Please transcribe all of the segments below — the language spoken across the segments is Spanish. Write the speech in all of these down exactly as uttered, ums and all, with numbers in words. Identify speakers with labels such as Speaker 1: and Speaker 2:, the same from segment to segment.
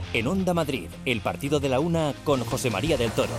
Speaker 1: En Onda Madrid, el partido de la una con José María del Toro.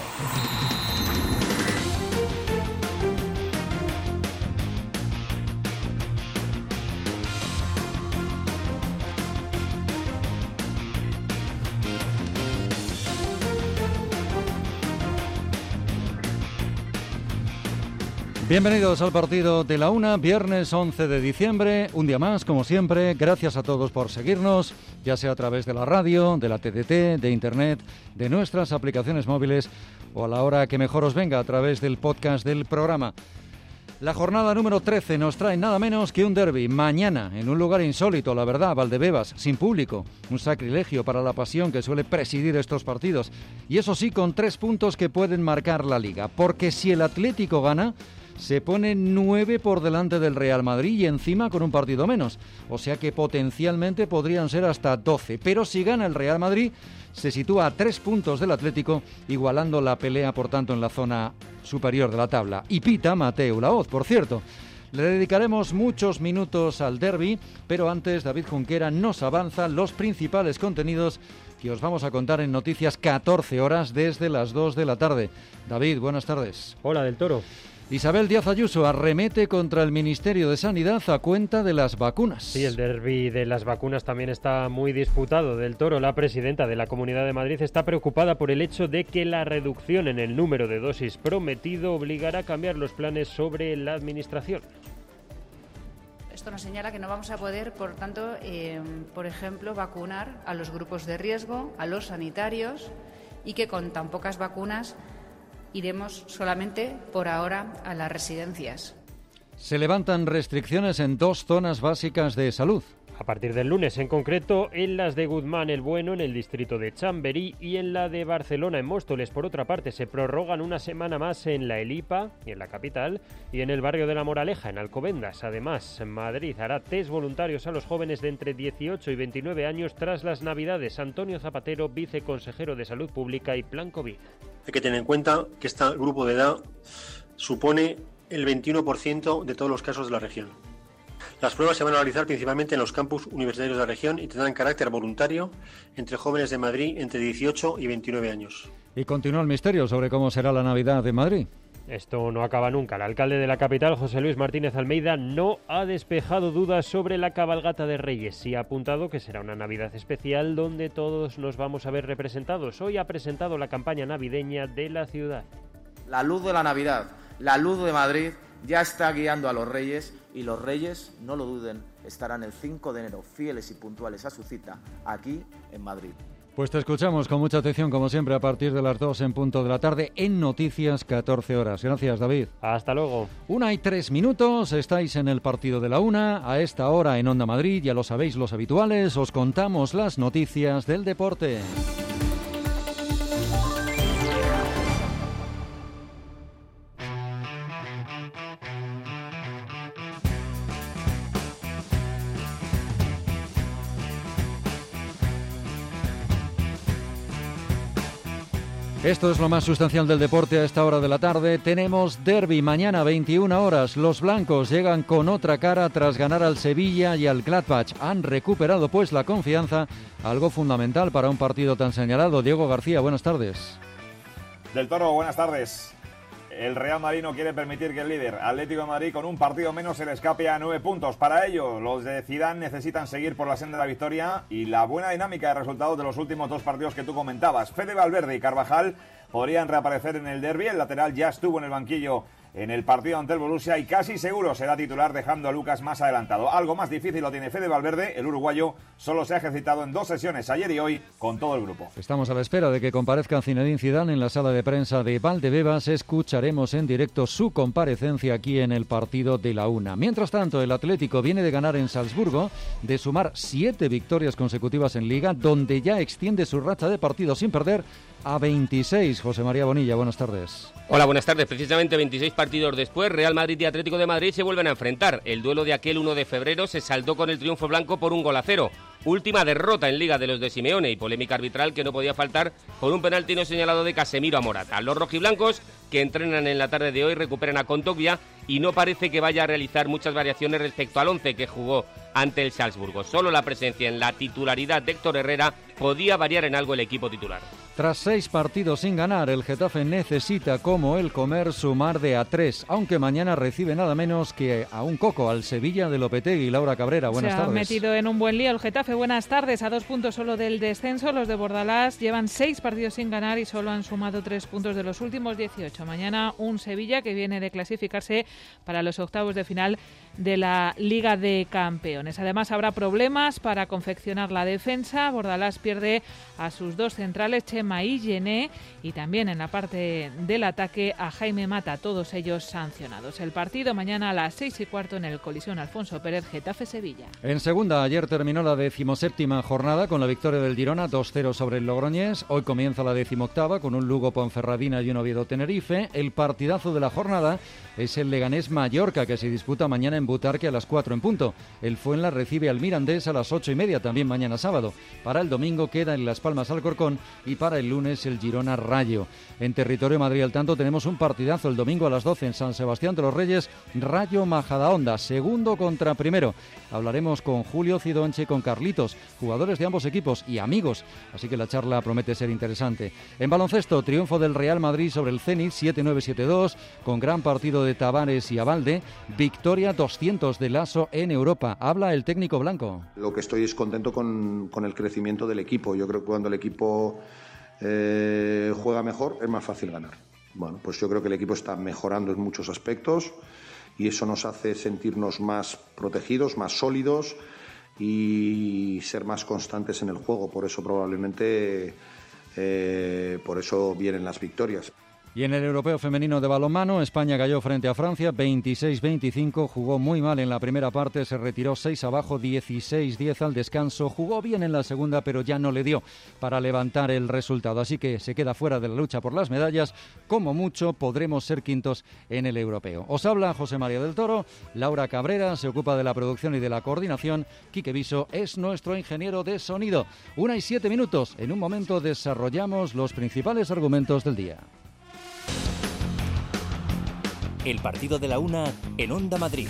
Speaker 2: Bienvenidos al partido de la una, viernes once de diciembre, un día más, como siempre. Gracias a todos por seguirnos, ya sea a través de la radio, de la T D T, de internet, de nuestras aplicaciones móviles o a la hora que mejor os venga a través del podcast del programa. La jornada número trece nos trae nada menos que un derbi mañana en un lugar insólito, la verdad, Valdebebas, sin público. Un sacrilegio para la pasión que suele presidir estos partidos. Y eso sí, con tres puntos que pueden marcar la Liga. Porque si el Atlético gana, se pone nueve por delante del Real Madrid y encima con un partido menos. O sea que potencialmente podrían ser hasta doce. Pero si gana el Real Madrid, se sitúa a tres puntos del Atlético, igualando la pelea, por tanto, en la zona superior de la tabla. Y pita Mateu Laoz, por cierto. Le dedicaremos muchos minutos al derbi, pero antes David Junquera nos avanza los principales contenidos que os vamos a contar en Noticias catorce horas desde las dos de la tarde. David, buenas tardes.
Speaker 3: Hola, del Toro.
Speaker 2: Isabel Díaz Ayuso arremete contra el Ministerio de Sanidad a cuenta de las vacunas.
Speaker 3: Sí, el derbi de las vacunas también está muy disputado. Del Toro, la presidenta de la Comunidad de Madrid, está preocupada por el hecho de que la reducción en el número de dosis prometido obligará a cambiar los planes sobre la administración.
Speaker 4: Esto nos señala que no vamos a poder, por tanto, eh, por ejemplo, vacunar a los grupos de riesgo, a los sanitarios, y que con tan pocas vacunas iremos solamente por ahora a las residencias.
Speaker 2: Se levantan restricciones en dos zonas básicas de salud.
Speaker 3: A partir del lunes, en concreto, en las de Guzmán el Bueno, en el distrito de Chamberí, y en la de Barcelona, en Móstoles. Por otra parte, se prorrogan una semana más en la Elipa, y en la capital, y en el barrio de La Moraleja, en Alcobendas. Además, Madrid hará test voluntarios a los jóvenes de entre dieciocho y veintinueve años tras las Navidades. Antonio Zapatero, viceconsejero de Salud Pública y Plan COVID.
Speaker 5: Hay que tener en cuenta que este grupo de edad supone el veintiuno por ciento de todos los casos de la región. Las pruebas se van a realizar principalmente en los campus universitarios de la región y tendrán carácter voluntario entre jóvenes de Madrid entre dieciocho y veintinueve años.
Speaker 2: Y continúa el misterio sobre cómo será la Navidad de Madrid.
Speaker 3: Esto no acaba nunca. El alcalde de la capital, José Luis Martínez Almeida, no ha despejado dudas sobre la cabalgata de Reyes y ha apuntado que será una Navidad especial donde todos nos vamos a ver representados. Hoy ha presentado la campaña navideña de la ciudad.
Speaker 6: La luz de la Navidad, la luz de Madrid, ya está guiando a los Reyes, y los Reyes, no lo duden, estarán el cinco de enero fieles y puntuales a su cita aquí en Madrid.
Speaker 2: Pues te escuchamos con mucha atención, como siempre, a partir de las dos en punto de la tarde en Noticias catorce horas. Gracias, David.
Speaker 3: Hasta luego.
Speaker 2: Una y tres minutos, estáis en el partido de la una. A esta hora en Onda Madrid, ya lo sabéis los habituales, os contamos las noticias del deporte. Esto es lo más sustancial del deporte a esta hora de la tarde. Tenemos derbi mañana veintiuna horas. Los blancos llegan con otra cara tras ganar al Sevilla y al Gladbach. Han recuperado pues la confianza, algo fundamental para un partido tan señalado. Diego García, buenas tardes.
Speaker 7: Del Toro, buenas tardes. El Real Madrid no quiere permitir que el líder Atlético de Madrid con un partido menos se le escape a nueve puntos. Para ello, los de Zidane necesitan seguir por la senda de la victoria y la buena dinámica de resultados de los últimos dos partidos que tú comentabas. Fede Valverde y Carvajal podrían reaparecer en el derbi. El lateral ya estuvo en el banquillo en el partido ante el Borussia y casi seguro será titular, dejando a Lucas más adelantado. Algo más difícil lo tiene Fede Valverde. El uruguayo solo se ha ejercitado en dos sesiones, ayer y hoy, con todo el grupo.
Speaker 2: Estamos a la espera de que comparezca Zinedine Zidane en la sala de prensa de Valdebebas. Escucharemos en directo su comparecencia aquí en el partido de la una. Mientras tanto, el Atlético viene de ganar en Salzburgo, de sumar siete victorias consecutivas en Liga, donde ya extiende su racha de partidos sin perder a veintiséis. José María Bonilla, buenas tardes.
Speaker 8: Hola, buenas tardes. Precisamente veintiséis partidos después, Real Madrid y Atlético de Madrid se vuelven a enfrentar. El duelo de aquel uno de febrero se saldó con el triunfo blanco por un gol a cero. Última derrota en Liga de los de Simeone y polémica arbitral que no podía faltar por un penalti no señalado de Casemiro a Morata. Los rojiblancos, que entrenan en la tarde de hoy, recuperan a Kondogbia y no parece que vaya a realizar muchas variaciones respecto al once que jugó ante el Salzburgo. Solo la presencia en la titularidad de Héctor Herrera podía variar en algo el equipo titular.
Speaker 2: Tras seis partidos sin ganar, el Getafe necesita, como el Comer, sumar de a tres, aunque mañana recibe nada menos que a un coco, al Sevilla de Lopetegui. Laura Cabrera, buenas tardes.
Speaker 9: Se ha metido en un buen lío el Getafe. Buenas tardes. A dos puntos solo del descenso, los de Bordalás llevan seis partidos sin ganar y solo han sumado tres puntos de los últimos dieciocho. Mañana un Sevilla que viene de clasificarse para los octavos de final de la Liga de Campeones. Además, habrá problemas para confeccionar la defensa. Bordalás pierde a sus dos centrales, Chema y Gené, y también en la parte del ataque a Jaime Mata, todos ellos sancionados. El partido mañana a las seis y cuarto en el Colisión Alfonso Pérez, Getafe-Sevilla.
Speaker 2: En segunda, ayer terminó la decimoséptima jornada con la victoria del Girona dos cero sobre el Logroñés. Hoy comienza la decimoctava con un Lugo Ponferradina y un Oviedo Tenerife. El partidazo de la jornada es el Leganés Mallorca, que se disputa mañana en Butarque a las cuatro en punto. El Fuenla recibe al Mirandés a las ocho y media, también mañana sábado. Para el domingo queda en Las Palmas Alcorcón y para el lunes el Girona Rayo. En territorio Madrid al tanto tenemos un partidazo el domingo a las doce en San Sebastián de los Reyes, Rayo Majadahonda, segundo contra primero. Hablaremos con Julio Cidonche y con Carlitos, jugadores de ambos equipos y amigos, así que la charla promete ser interesante. En baloncesto, triunfo del Real Madrid sobre el Zenit siete nueve siete dos, con gran partido de Tavares y Abalde, victoria doscientos de Lasso en Europa. Habla el técnico blanco.
Speaker 10: Lo que estoy es contento con, con el crecimiento del equipo. Yo creo que cuando el equipo eh, juega mejor es más fácil ganar. Bueno, pues yo creo que el equipo está mejorando en muchos aspectos y eso nos hace sentirnos más protegidos, más sólidos y ser más constantes en el juego. Por eso probablemente, eh, por eso vienen las victorias.
Speaker 2: Y en el europeo femenino de balonmano, España cayó frente a Francia veintiséis veinticinco, jugó muy mal en la primera parte, se retiró seis abajo, dieciséis diez al descanso, jugó bien en la segunda pero ya no le dio para levantar el resultado, así que se queda fuera de la lucha por las medallas. Como mucho podremos ser quintos en el europeo. Os habla José María del Toro, Laura Cabrera se ocupa de la producción y de la coordinación, Quique Viso es nuestro ingeniero de sonido. Una y siete minutos, en un momento desarrollamos los principales argumentos del día.
Speaker 1: El partido de la una en Onda Madrid.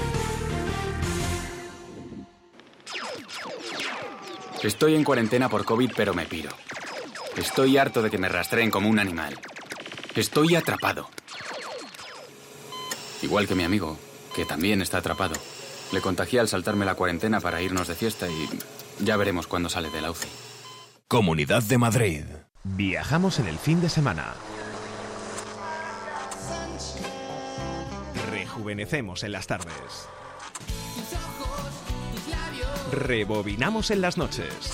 Speaker 11: Estoy en cuarentena por COVID, pero me piro. Estoy harto de que me rastreen como un animal. Estoy atrapado. Igual que mi amigo, que también está atrapado. Le contagié al saltarme la cuarentena para irnos de fiesta y ya veremos cuándo sale de la U C I.
Speaker 12: Comunidad de Madrid. Viajamos en el fin de semana. Rejuvenecemos en las tardes. Rebobinamos en las noches.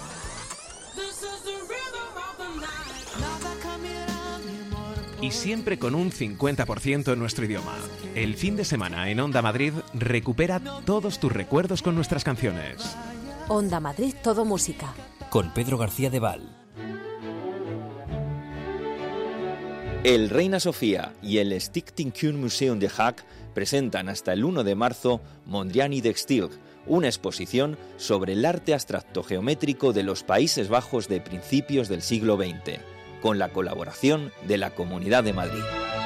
Speaker 12: Y siempre con un cincuenta por ciento en nuestro idioma. El fin de semana en Onda Madrid recupera todos tus recuerdos con nuestras canciones.
Speaker 13: Onda Madrid, todo música.
Speaker 1: Con Pedro García de Val.
Speaker 14: El Reina Sofía y el Stichting Kunstmuseum de Haag presentan hasta el uno de marzo Mondrian de Stilg, una exposición sobre el arte abstracto geométrico de los Países Bajos de principios del siglo veinte, con la colaboración de la Comunidad de Madrid.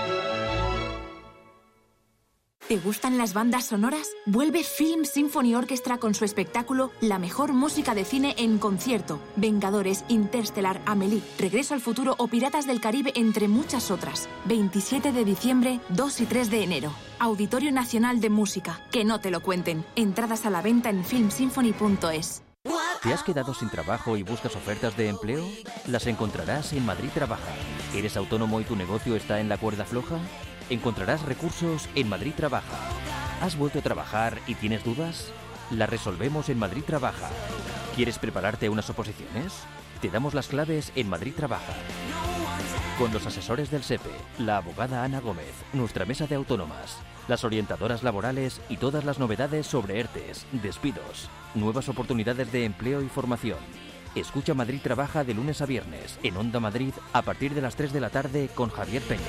Speaker 15: ¿Te gustan las bandas sonoras? Vuelve Film Symphony Orchestra con su espectáculo La mejor música de cine en concierto. Vengadores, Interstellar, Amélie, Regreso al futuro o Piratas del Caribe, entre muchas otras. veintisiete de diciembre, dos y tres de enero. Auditorio Nacional de Música. Que no te lo cuenten. Entradas a la venta en film symphony punto es.
Speaker 1: ¿Te has quedado sin trabajo y buscas ofertas de empleo? Las encontrarás en Madrid Trabaja. ¿Eres autónomo y tu negocio está en la cuerda floja? Encontrarás recursos en Madrid Trabaja. ¿Has vuelto a trabajar y tienes dudas? Las resolvemos en Madrid Trabaja. ¿Quieres prepararte a unas oposiciones? Te damos las claves en Madrid Trabaja. Con los asesores del SEPE, la abogada Ana Gómez, nuestra mesa de autónomas, las orientadoras laborales y todas las novedades sobre ERTES, despidos, nuevas oportunidades de empleo y formación. Escucha Madrid Trabaja de lunes a viernes en Onda Madrid a partir de las tres de la tarde con Javier Peña.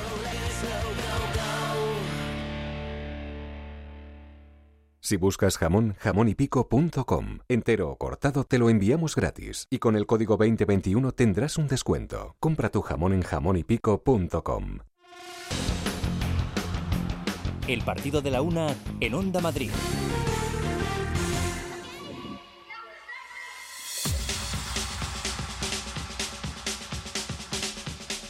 Speaker 16: Si buscas jamón, jamón y pico punto com. Entero o cortado te lo enviamos gratis. Y con el código veinte veintiuno tendrás un descuento. Compra tu jamón en jamón y pico punto com.
Speaker 1: El partido de la una en Onda Madrid.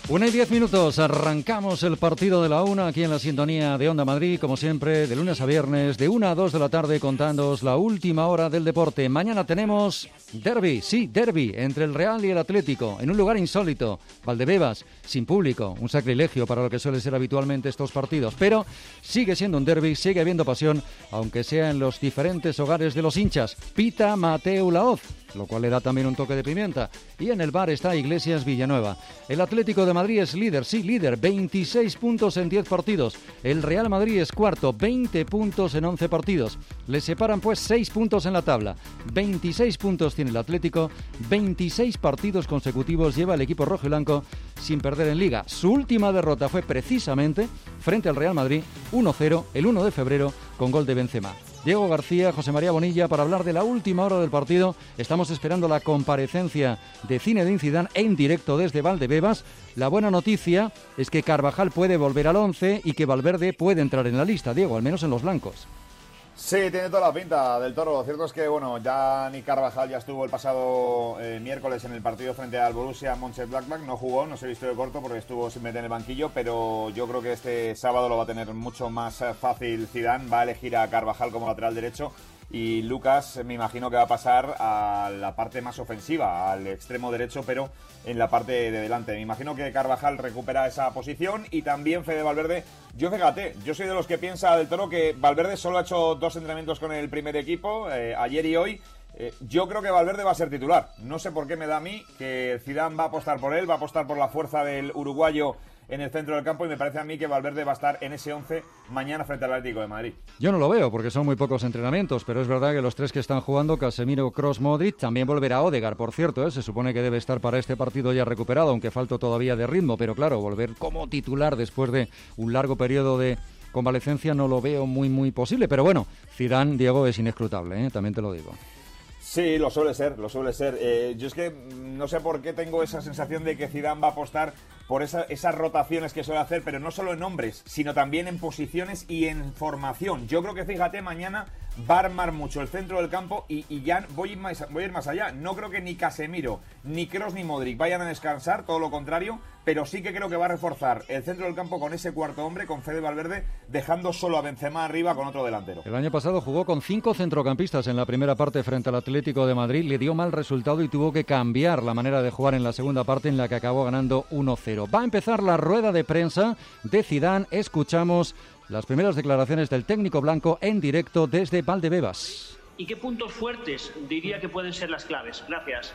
Speaker 2: Una y diez minutos, arrancamos el partido de la una aquí en la sintonía de Onda Madrid, como siempre, de lunes a viernes, de una a dos de la tarde, contándoos la última hora del deporte. Mañana tenemos derbi, sí, derbi, entre el Real y el Atlético, en un lugar insólito, Valdebebas, sin público, un sacrilegio para lo que suele ser habitualmente estos partidos, pero sigue siendo un derbi, sigue habiendo pasión, aunque sea en los diferentes hogares de los hinchas. Pita Mateu Laoz, lo cual le da también un toque de pimienta. Y en el bar está Iglesias Villanueva. El Atlético de Madrid es líder, sí, líder, veintiséis puntos en diez partidos. El Real Madrid es cuarto, veinte puntos en once partidos. Le separan pues seis puntos en la tabla. veintiséis puntos tiene el Atlético, veintiséis partidos consecutivos lleva el equipo rojo y blanco sin perder en Liga. Su última derrota fue precisamente frente al Real Madrid, uno cero, el uno de febrero, con gol de Benzema. Diego García, José María Bonilla, para hablar de la última hora del partido. Estamos esperando la comparecencia de Zinedine Zidane en directo desde Valdebebas. La buena noticia es que Carvajal puede volver al once y que Valverde puede entrar en la lista, Diego, al menos en los blancos.
Speaker 7: Sí, tiene toda la pinta del Toro. Cierto es que, bueno, ya ni Carvajal ya estuvo el pasado eh, miércoles en el partido frente al Borussia Mönchengladbach. No jugó, no se vistió de corto porque estuvo simplemente en el banquillo, pero yo creo que este sábado lo va a tener mucho más fácil Zidane. Va a elegir a Carvajal como lateral derecho y Lucas me imagino que va a pasar a la parte más ofensiva, al extremo derecho, pero en la parte de delante. Me imagino que Carvajal recupera esa posición y también Fede Valverde. Yo fíjate, yo soy de los que piensa del Toro que Valverde solo ha hecho dos entrenamientos con el primer equipo, eh, ayer y hoy. Eh, yo creo que Valverde va a ser titular. No sé por qué me da a mí que Zidane va a apostar por él, va a apostar por la fuerza del uruguayo en el centro del campo, y me parece a mí que Valverde va a estar en ese once mañana frente al Atlético de Madrid.
Speaker 2: Yo no lo veo porque son muy pocos entrenamientos, pero es verdad que los tres que están jugando, Casemiro, Kroos, Modric, también volverá Odegaard, por cierto, ¿eh? Se supone que debe estar para este partido ya recuperado, aunque falta todavía de ritmo, pero claro, volver como titular después de un largo periodo de convalecencia no lo veo muy muy posible, pero bueno, Zidane, Diego, es inescrutable, ¿eh? También te lo digo.
Speaker 7: Sí, lo suele ser, lo suele ser. Eh, yo es que no sé por qué tengo esa sensación de que Zidane va a apostar por esa, esas rotaciones que suele hacer, pero no solo en nombres, sino también en posiciones y en formación. Yo creo que, fíjate, mañana va a armar mucho el centro del campo y, y ya voy a, ir más, voy a ir más allá. No creo que ni Casemiro, ni Kroos, ni Modric vayan a descansar, todo lo contrario, pero sí que creo que va a reforzar el centro del campo con ese cuarto hombre, con Fede Valverde, dejando solo a Benzema arriba con otro delantero.
Speaker 2: El año pasado jugó con cinco centrocampistas en la primera parte frente al Atlético de Madrid, le dio mal resultado y tuvo que cambiar la manera de jugar en la segunda parte, en la que acabó ganando uno cero. Va a empezar la rueda de prensa de Zidane. Escuchamos las primeras declaraciones del técnico blanco en directo desde Valdebebas.
Speaker 17: ¿Y qué puntos fuertes diría que pueden ser las claves? Gracias.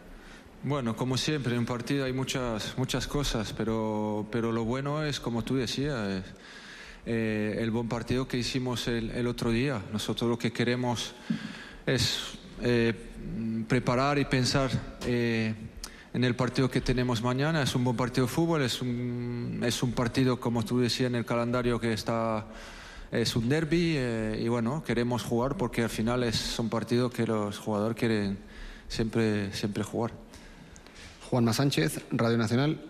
Speaker 18: Bueno, como siempre, en un partido hay muchas, muchas cosas, pero, pero lo bueno es, como tú decías, eh, el buen partido que hicimos el, el otro día. Nosotros lo que queremos es eh, preparar y pensar eh, en el partido que tenemos mañana. Es un buen partido de fútbol, es un, es un partido, como tú decías, en el calendario que está... Es un derbi eh, y bueno, queremos jugar porque al final es un partido que los jugadores quieren siempre, siempre jugar.
Speaker 19: Juanma Sánchez, Radio Nacional.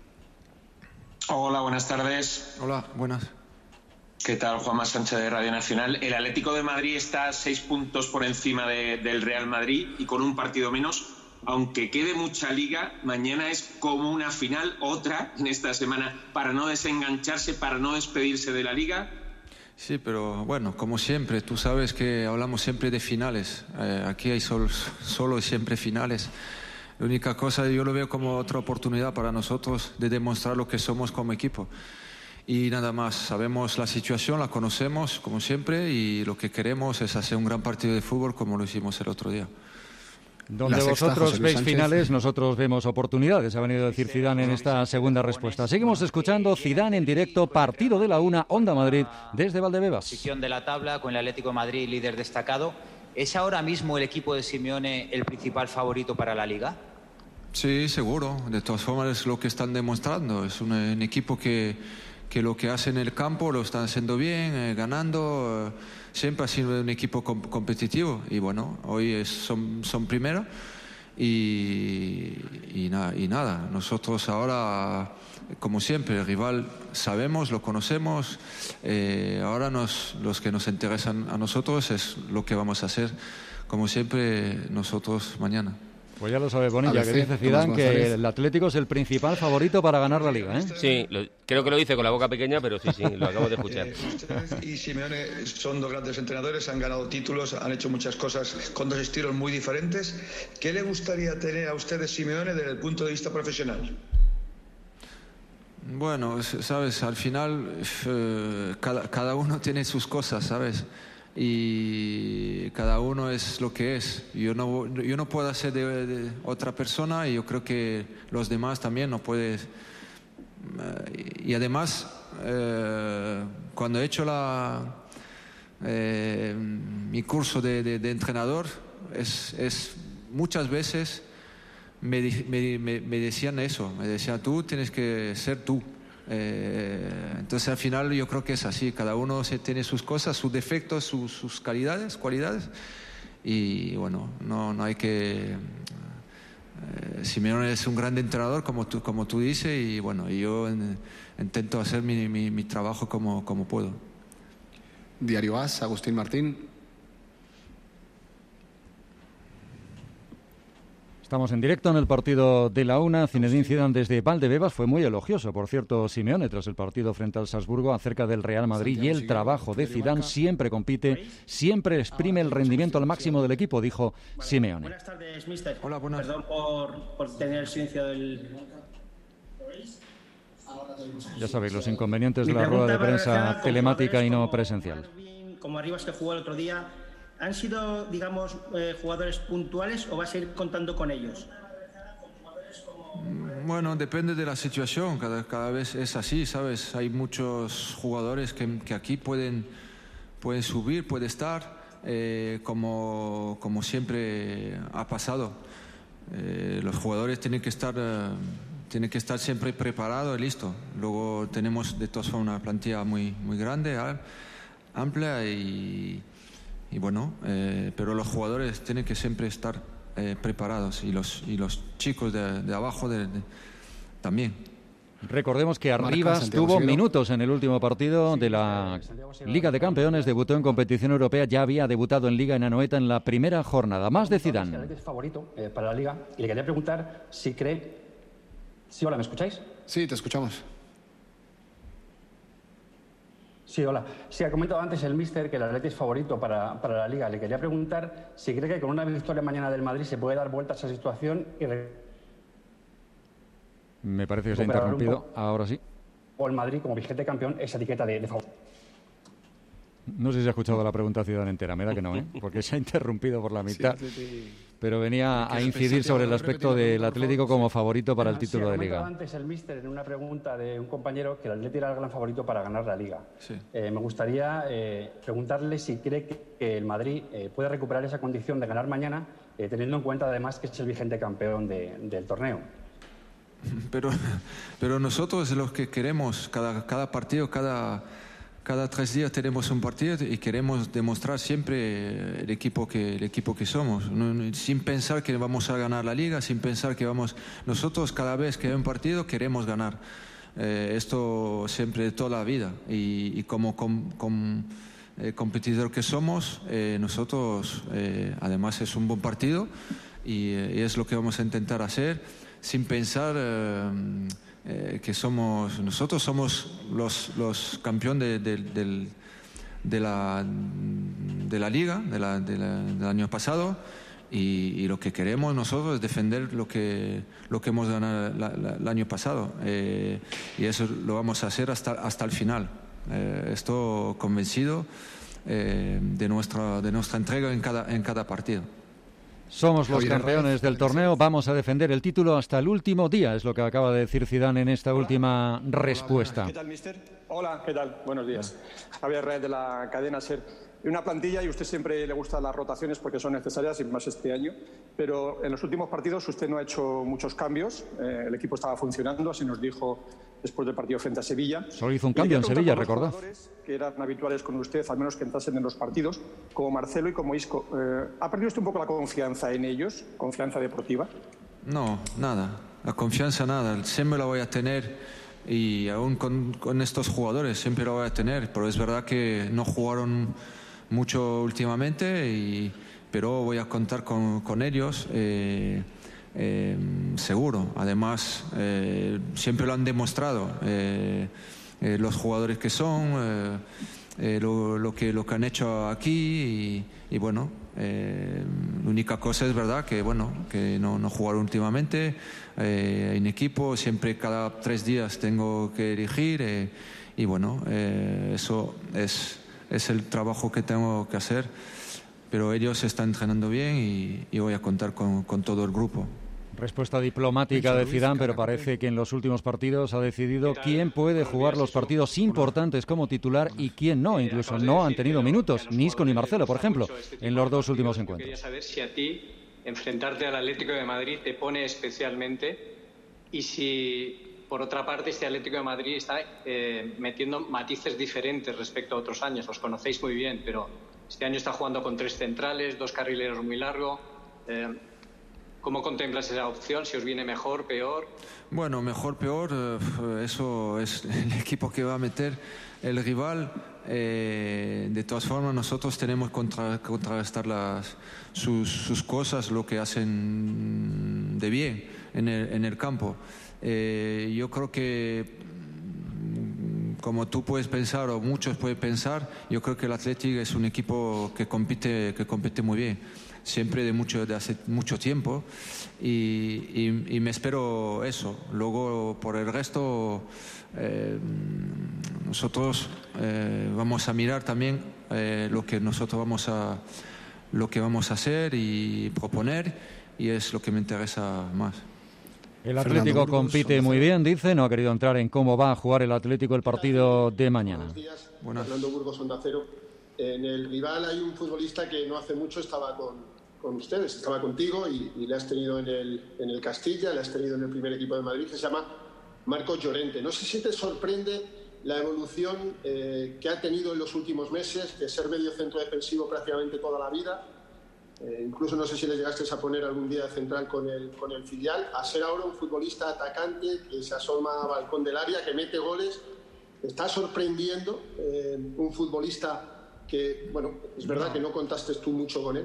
Speaker 20: Hola, buenas tardes.
Speaker 18: Hola, buenas.
Speaker 20: ¿Qué tal? Juanma Sánchez de Radio Nacional. El Atlético de Madrid está seis puntos por encima de, del Real Madrid y con un partido menos. Aunque quede mucha liga, mañana es como una final, otra en esta semana, para no desengancharse, para no despedirse de la liga.
Speaker 18: Sí, pero bueno, como siempre, tú sabes que hablamos siempre de finales. Eh, aquí hay solo, solo y siempre finales. La única cosa, yo lo veo como otra oportunidad para nosotros de demostrar lo que somos como equipo. Y nada más, sabemos la situación, la conocemos como siempre y lo que queremos es hacer un gran partido de fútbol como lo hicimos el otro día.
Speaker 2: Donde vosotros veis finales, nosotros vemos oportunidades, ha venido a decir Zidane en esta segunda respuesta. Seguimos escuchando Zidane en directo, partido de la una, Onda Madrid, desde Valdebebas.
Speaker 21: Posición de la tabla con el Atlético de Madrid líder destacado. ¿Es ahora mismo el equipo de Simeone el principal favorito para la Liga?
Speaker 18: Sí, seguro. De todas formas es lo que están demostrando. Es un, un equipo que, que lo que hace en el campo lo están haciendo bien, eh, ganando. Eh, siempre ha sido un equipo comp competitivo y bueno, hoy es, son, son primero y, y, na y nada. Nosotros ahora, como siempre, el rival sabemos, lo conocemos. Eh, ahora nos, los que nos interesan a nosotros es lo que vamos a hacer, como siempre, nosotros mañana.
Speaker 2: Pues ya lo sabe Bonilla, que dice Zidane que el Atlético es el principal favorito para ganar la Liga, ¿eh?
Speaker 8: Sí, lo, creo que lo dice con la boca pequeña, pero sí, sí, lo acabo de escuchar.
Speaker 4: Usted y Simeone son dos grandes entrenadores, han ganado títulos, han hecho muchas cosas con dos estilos muy diferentes. ¿Qué le gustaría tener a usted de Simeone desde el punto de vista profesional?
Speaker 18: Bueno, sabes, al final eh, cada, cada uno tiene sus cosas, ¿sabes? Y cada uno es lo que es. Yo no, yo no puedo ser de, de otra persona y yo creo que los demás también no pueden. Y además, eh, cuando he hecho la, eh, mi curso de, de, de entrenador, es, es muchas veces me, me, me, me decían eso, me decían tú tienes que ser tú. Eh, entonces al final yo creo que es así, cada uno se tiene sus cosas, sus defectos, sus, sus calidades, cualidades y bueno, no, no hay que... Eh, Simeone es un gran entrenador como tú, como tú dices y bueno, yo en, intento hacer mi, mi, mi trabajo como, como puedo.
Speaker 19: Diario As, Agustín Martín.
Speaker 2: Estamos en directo en el partido de la una. Zinedine Zidane desde Valdebebas fue muy elogioso, por cierto, Simeone, tras el partido frente al Salzburgo, acerca del Real Madrid y el trabajo de Zidane. Siempre compite, siempre exprime el rendimiento al máximo del equipo, dijo Simeone.
Speaker 22: Buenas tardes, mister.
Speaker 18: Hola, buenas.
Speaker 22: Perdón por, por tener el silencio del...
Speaker 2: Ya sabéis, los inconvenientes de la rueda de prensa telemática y no presencial.
Speaker 22: Como Arribas, que jugó el otro día, ¿han sido, digamos, eh, jugadores puntuales o vas a ir contando con ellos?
Speaker 18: Bueno, depende de la situación, cada, cada vez es así, ¿sabes? Hay muchos jugadores que, que aquí pueden, pueden subir, puede estar, eh, como, como siempre ha pasado. Eh, los jugadores tienen que estar... Eh, tienen que estar siempre preparados y listos. Luego tenemos de todas formas una plantilla muy, muy grande, amplia y... Y bueno, eh, pero los jugadores tienen que siempre estar eh, preparados y los, y los chicos de, de abajo de, de, también.
Speaker 2: Recordemos que Arribas tuvo minutos en el último partido de la Liga de Campeones, debutó en competición europea, ya había debutado en Liga en Anoeta en la primera jornada. Más de Zidane.
Speaker 23: Es favorito eh, para la Liga y le quería preguntar si cree... Sí, hola, ¿me escucháis?
Speaker 19: Sí, te escuchamos.
Speaker 23: Sí, hola. Sí, ha comentado antes el míster que el Atleti es favorito para, para la Liga. Le quería preguntar si cree que con una victoria mañana del Madrid se puede dar vuelta a esa situación y...
Speaker 2: Me parece que se ha interrumpido. Ahora sí.
Speaker 23: O el Madrid, como vigente campeón, esa etiqueta de, de favorito.
Speaker 2: No sé si ha escuchado la pregunta Zidane entera, me da que no, ¿eh? Porque se ha interrumpido por la mitad. Pero venía a incidir sobre el aspecto del Atlético como favorito para el título de Liga.
Speaker 23: Antes el míster en una pregunta de un compañero que el Atlético era el gran favorito para ganar la Liga.
Speaker 18: Sí.
Speaker 23: Eh, me gustaría eh, preguntarle si cree que, que el Madrid eh, puede recuperar esa condición de ganar mañana, eh, teniendo en cuenta además que es el vigente campeón de, del torneo.
Speaker 18: Pero, pero nosotros los que queremos, cada, cada partido, cada... Cada tres días tenemos un partido y queremos demostrar siempre el equipo que, el equipo que somos, no, sin pensar que vamos a ganar la Liga, sin pensar que vamos... Nosotros cada vez que hay un partido queremos ganar. Eh, esto siempre toda la vida. Y, y como com, com, eh, competidor que somos, eh, nosotros eh, además es un buen partido y, eh, y es lo que vamos a intentar hacer sin pensar... Eh, Eh, que somos nosotros somos los, los campeones de, de, de, de, la, de la Liga de la, de la, del año pasado y, y lo que queremos nosotros es defender lo que, lo que hemos ganado la, la, el año pasado eh, y eso lo vamos a hacer hasta, hasta el final. Eh, estoy convencido eh, de, nuestra, de nuestra entrega en cada, en cada partido.
Speaker 2: Somos los campeones del torneo, vamos a defender el título hasta el último día, es lo que acaba de decir Zidane en esta última respuesta.
Speaker 24: ¿Qué tal, mister? Hola, ¿qué tal? Buenos días. Javier Reyes de la cadena SER. Una plantilla y usted siempre le gustan las rotaciones porque son necesarias y más este año, pero en los últimos partidos usted no ha hecho muchos cambios, eh, el equipo estaba funcionando, así nos dijo después del partido frente a Sevilla.
Speaker 2: Solo hizo un cambio en Sevilla, recordad.
Speaker 24: Que eran habituales con usted, al menos que entrasen en los partidos, como Marcelo y como Isco. Eh, ¿Ha perdido usted un poco la confianza en ellos, confianza deportiva?
Speaker 18: No, nada. La confianza nada. Siempre la voy a tener y aún con, con estos jugadores siempre la voy a tener, pero es verdad que no jugaron mucho últimamente, y, pero voy a contar con, con ellos. Eh, eh, seguro. Además, eh, siempre lo han demostrado eh, eh, los jugadores que son, eh, eh, lo, lo, que, lo que han hecho aquí y, y bueno, eh, la única cosa es verdad que, bueno, que no, no jugaron últimamente eh, en equipo, siempre cada tres días tengo que elegir eh, y bueno, eh, eso es, es el trabajo que tengo que hacer. Pero ellos están entrenando bien y, y voy a contar con, con todo el grupo.
Speaker 2: Respuesta diplomática de Zidane, pero parece que en los últimos partidos ha decidido quién puede jugar los partidos importantes como titular y quién no. Incluso no han tenido minutos, ni Isco ni Marcelo, por ejemplo, en los dos últimos encuentros.
Speaker 3: Quería saber si a ti enfrentarte al Atlético de Madrid te pone especialmente y si, por otra parte, este Atlético de Madrid está eh, metiendo matices diferentes respecto a otros años. Os conocéis muy bien, pero este año está jugando con tres centrales, dos carrileros muy largos. Eh, ¿Cómo contemplas esa opción? ¿Si os viene mejor, peor?
Speaker 18: Bueno, mejor, peor, eh, eso es el equipo que va a meter el rival. Eh, de todas formas, nosotros tenemos que contra, contrarrestar las, sus, sus cosas, lo que hacen de bien en el, en el campo. Eh, yo creo que, como tú puedes pensar o muchos pueden pensar, yo creo que el Athletic es un equipo que compite, que compite muy bien, siempre de mucho, de hace mucho tiempo y, y, y me espero eso. Luego por el resto eh, nosotros eh, vamos a mirar también eh, lo que nosotros vamos a lo que vamos a hacer y proponer y es lo que me interesa más.
Speaker 2: El Atlético compite muy bien, dice, no ha querido entrar en cómo va a jugar el Atlético el partido de mañana.
Speaker 5: Buenos días, Fernando Burgos, Onda Cero. En el rival hay un futbolista que no hace mucho estaba con, con ustedes, estaba contigo y, y le has tenido en el, en el Castilla, le has tenido en el primer equipo de Madrid, que se llama Marcos Llorente. No sé si te sorprende la evolución eh, que ha tenido en los últimos meses, de ser medio centro defensivo prácticamente toda la vida. Eh, incluso no sé si le llegaste a poner algún día de central con el, con el filial, a ser ahora un futbolista atacante que se asoma a balcón del área, que mete goles. Está sorprendiendo eh, un futbolista que, bueno, es verdad no. que no contaste tú mucho con él.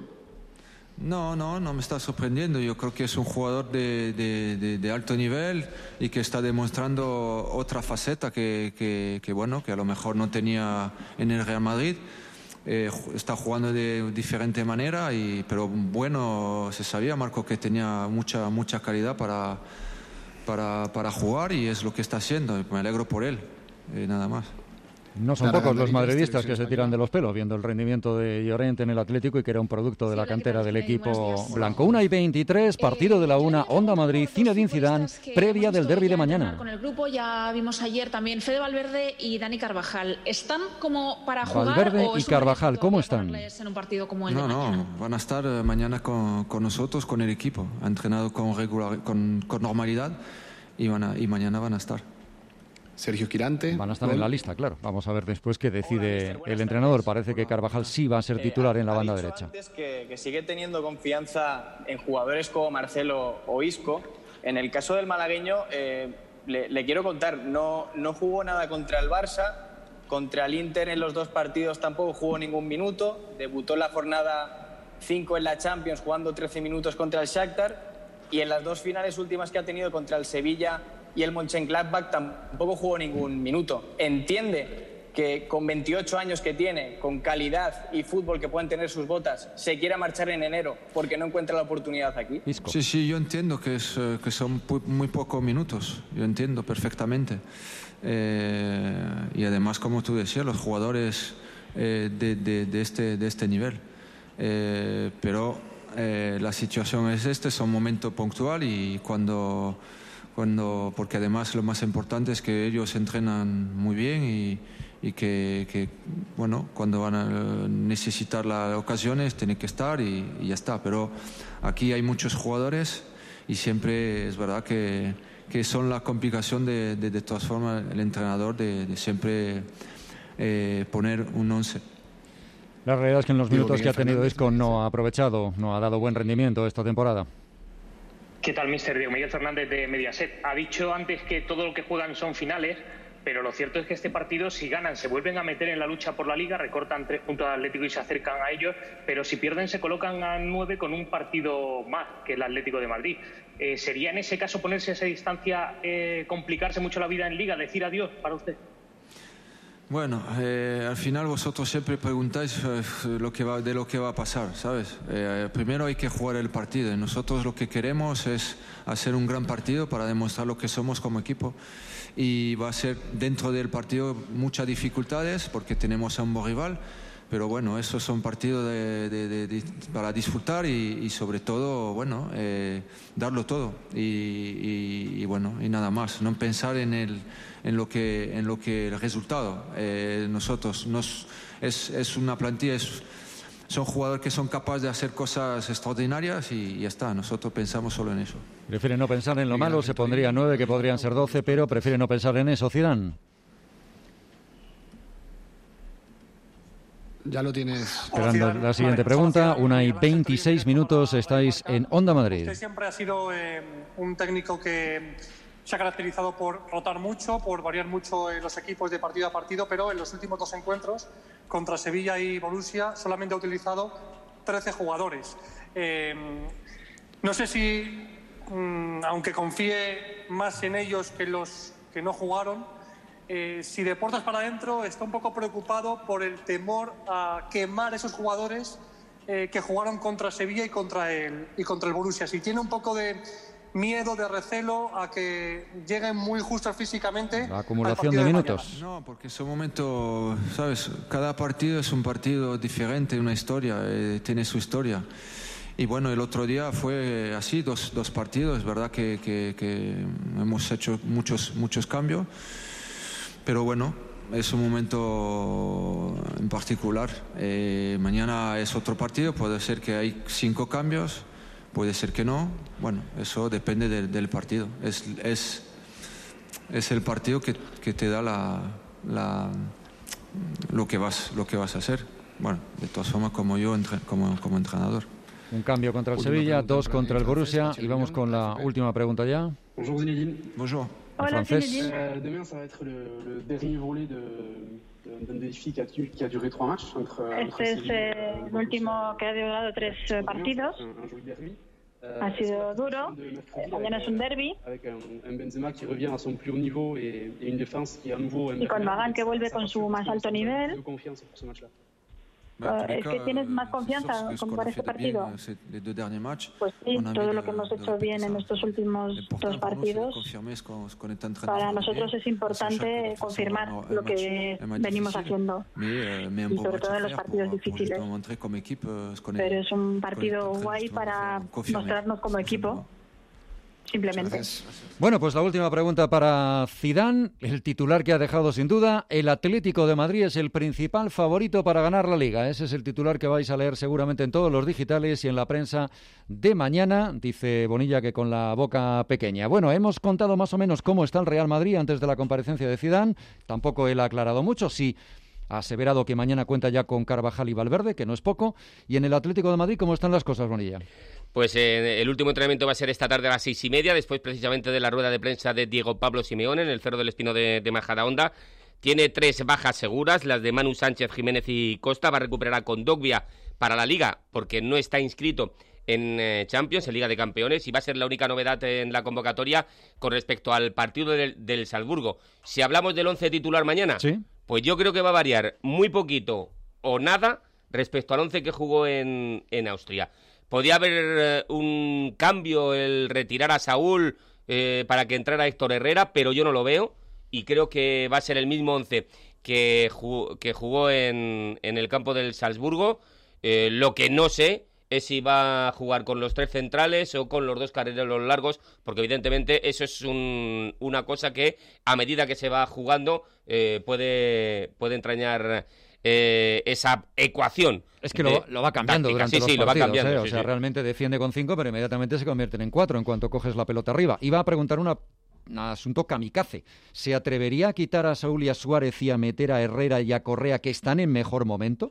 Speaker 18: No, no, no me está sorprendiendo. Yo creo que es un jugador de, de, de, de alto nivel y que está demostrando otra faceta que, que, que, bueno, que a lo mejor no tenía en el Real Madrid. Eh, está jugando de diferente manera, y, pero bueno, se sabía, Marco, que tenía mucha, mucha calidad para, para, para jugar y es lo que está haciendo. Me alegro por él, eh, nada más.
Speaker 2: No son pocos los madridistas que se tiran de los pelos viendo el rendimiento de Llorente en el Atlético y que era un producto de la cantera del equipo blanco. una y veintitrés, partido de la una, Onda Madrid, Zinedine Zidane, previa del derbi de mañana.
Speaker 6: Con el grupo ya vimos ayer también Fede Valverde y Dani Carvajal. ¿Están como para jugar?
Speaker 2: Valverde y Carvajal, ¿cómo están?
Speaker 6: En un partido como el
Speaker 18: no,
Speaker 6: de mañana.
Speaker 18: No, van a estar mañana con, con nosotros, con el equipo. Han entrenado con, regular, con, con normalidad y, van a, y mañana van a estar.
Speaker 5: Sergio Quirante.
Speaker 2: Van a estar en la lista, claro. Vamos a ver después qué decide el entrenador. Parece que Carvajal sí va a ser titular en la banda derecha.
Speaker 9: Antes que, que sigue teniendo confianza en jugadores como Marcelo o Isco. En el caso del malagueño, eh, le, le quiero contar, no, no jugó nada contra el Barça, contra el Inter en los dos partidos tampoco jugó ningún minuto, debutó en la jornada cinco en la Champions jugando trece minutos contra el Shakhtar y en las dos finales últimas que ha tenido contra el Sevilla y el Mönchengladbach tampoco jugó ningún minuto. Entiende que con veintiocho años que tiene, con calidad y fútbol que pueden tener sus botas, se quiera marchar en enero porque no encuentra la oportunidad aquí.
Speaker 18: Sí, sí, yo entiendo que, es, que son muy pocos minutos, yo entiendo perfectamente. Eh, y además, como tú decías, los jugadores eh, de, de, de, este, de este nivel. Eh, pero eh, la situación es esta, es un momento puntual y cuando... Cuando, porque además lo más importante es que ellos entrenan muy bien y, y que, que, bueno, cuando van a necesitar las ocasiones tienen que estar y, y ya está. Pero aquí hay muchos jugadores y siempre es verdad que, que son la complicación de, de, de todas formas, el entrenador de, de siempre eh, poner un once.
Speaker 2: La realidad es que en los minutos que ha tenido Isco no ha aprovechado, no ha dado buen rendimiento esta temporada.
Speaker 25: ¿Qué tal, mister? Diego Miguel Fernández de Mediaset. Ha dicho antes que todo lo que juegan son finales,
Speaker 17: pero lo cierto es que este partido, si ganan, se vuelven a meter en la lucha por la Liga, recortan tres puntos al Atlético y se acercan a ellos, pero si pierden se colocan a nueve con un partido más que el Atlético de Madrid. Eh, ¿Sería en ese caso ponerse a esa distancia, eh, complicarse mucho la vida en Liga, decir adiós para usted?
Speaker 18: Bueno, eh, al final vosotros siempre preguntáis eh, lo que va, de lo que va a pasar, ¿sabes? Eh, primero hay que jugar el partido y nosotros lo que queremos es hacer un gran partido para demostrar lo que somos como equipo, y va a ser dentro del partido muchas dificultades porque tenemos a un buen rival, pero bueno, esos son partidos de, de, de, de, para disfrutar y, y sobre todo, bueno, eh, darlo todo y, y, y bueno, y nada más, no pensar en el en lo que en lo que el resultado. Eh, nosotros nos es, es una plantilla, es, son jugadores que son capaces de hacer cosas extraordinarias y ya está, nosotros pensamos solo en eso.
Speaker 2: Prefiere no pensar en lo malo, se pondría nueve, que podrían ser doce, pero prefiere no pensar en eso, Zidane.
Speaker 19: Ya lo tienes.
Speaker 2: Esperando la siguiente pregunta, una y veintiséis minutos, estáis en Onda Madrid.
Speaker 10: Usted siempre ha sido eh, un técnico que se ha caracterizado por rotar mucho, por variar mucho en los equipos de partido a partido, pero en los últimos dos encuentros, contra Sevilla y Borussia, solamente ha utilizado trece jugadores. Eh, no sé si, mmm, aunque confíe más en ellos que los que no jugaron, eh, si de puertas para adentro está un poco preocupado por el temor a quemar esos jugadores eh, que jugaron contra Sevilla y contra el, y contra el Borussia. Si tiene un poco de miedo, de recelo a que lleguen muy justos físicamente.
Speaker 2: La acumulación de minutos.
Speaker 18: De no, porque es un momento, ¿sabes? Cada partido es un partido diferente, una historia, eh, tiene su historia. Y bueno, el otro día fue así, dos, dos partidos, es verdad que, que, que hemos hecho muchos, muchos cambios, pero bueno, es un momento en particular. Eh, mañana es otro partido, puede ser que hay cinco cambios. Puede ser que no, bueno, eso depende de, del partido. Es, es, es el partido que, que te da la, la, lo, que vas, lo que vas a hacer. Bueno, de todas formas, como yo, entre, como, como entrenador.
Speaker 2: Un cambio contra el Sevilla, dos contra el Borussia. Y vamos con la última pregunta ya.
Speaker 18: Bonjour Zinedine. Bonjour.
Speaker 11: Hola Zinedine. Euh, demain, ça va être le, le dernier volet de... d'un défi qui a, qui a duré trois matchs entre, este es eh, el último que ha durado tres eh, partidos. Ha sido duro. Mañana es un derbi. Y con Magán, que vuelve con su más alto nivel. Uh, es que tienes más confianza con, para este partido. Pues sí, todo lo que hemos hecho bien en estos últimos dos partidos, para nosotros es importante confirmar lo que venimos haciendo, y sobre todo en los partidos difíciles. Pero es un partido guay para mostrarnos como equipo. Simplemente.
Speaker 2: Bueno, pues la última pregunta para Zidane, el titular que ha dejado sin duda: el Atlético de Madrid es el principal favorito para ganar la Liga. Ese es el titular que vais a leer seguramente en todos los digitales y en la prensa de mañana, dice Bonilla, que con la boca pequeña. Bueno, hemos contado más o menos cómo está el Real Madrid antes de la comparecencia de Zidane. Tampoco él ha aclarado mucho, sí. Ha aseverado que mañana cuenta ya con Carvajal y Valverde, que no es poco. Y en el Atlético de Madrid, ¿cómo están las cosas, Bonilla?
Speaker 8: Pues eh, el último entrenamiento va a ser esta tarde a las seis y media, después precisamente de la rueda de prensa de Diego Pablo Simeone en el Cerro del Espino de, de Majadahonda. Tiene tres bajas seguras, las de Manu Sánchez, Jiménez y Costa. Va a recuperar a Kondogbia para la Liga, porque no está inscrito en eh, Champions, en Liga de Campeones, y va a ser la única novedad en la convocatoria con respecto al partido del, del Salzburgo. Si hablamos del once titular mañana, ¿sí? Pues yo creo que va a variar muy poquito o nada respecto al once que jugó en, en Austria. Podía haber eh, un cambio, el retirar a Saúl eh, para que entrara Héctor Herrera, pero yo no lo veo, y creo que va a ser el mismo once que, jugó, que jugó en, en el campo del Salzburgo. Eh, lo que no sé es si va a jugar con los tres centrales o con los dos carrileros largos, porque evidentemente eso es un, una cosa que a medida que se va jugando eh, puede, puede entrañar eh, esa ecuación.
Speaker 2: Es que lo, lo va cambiando
Speaker 8: táctica.
Speaker 2: durante
Speaker 8: sí,
Speaker 2: los
Speaker 8: sí,
Speaker 2: partidos,
Speaker 8: lo va cambiando,
Speaker 2: ¿eh? O
Speaker 8: sí,
Speaker 2: sea,
Speaker 8: sí.
Speaker 2: realmente defiende con cinco, pero inmediatamente se convierten en cuatro en cuanto coges la pelota arriba. Iba a preguntar una, un asunto kamikaze. ¿Se atrevería a quitar a Saúl y a Suárez y a meter a Herrera y a Correa, que están en mejor momento?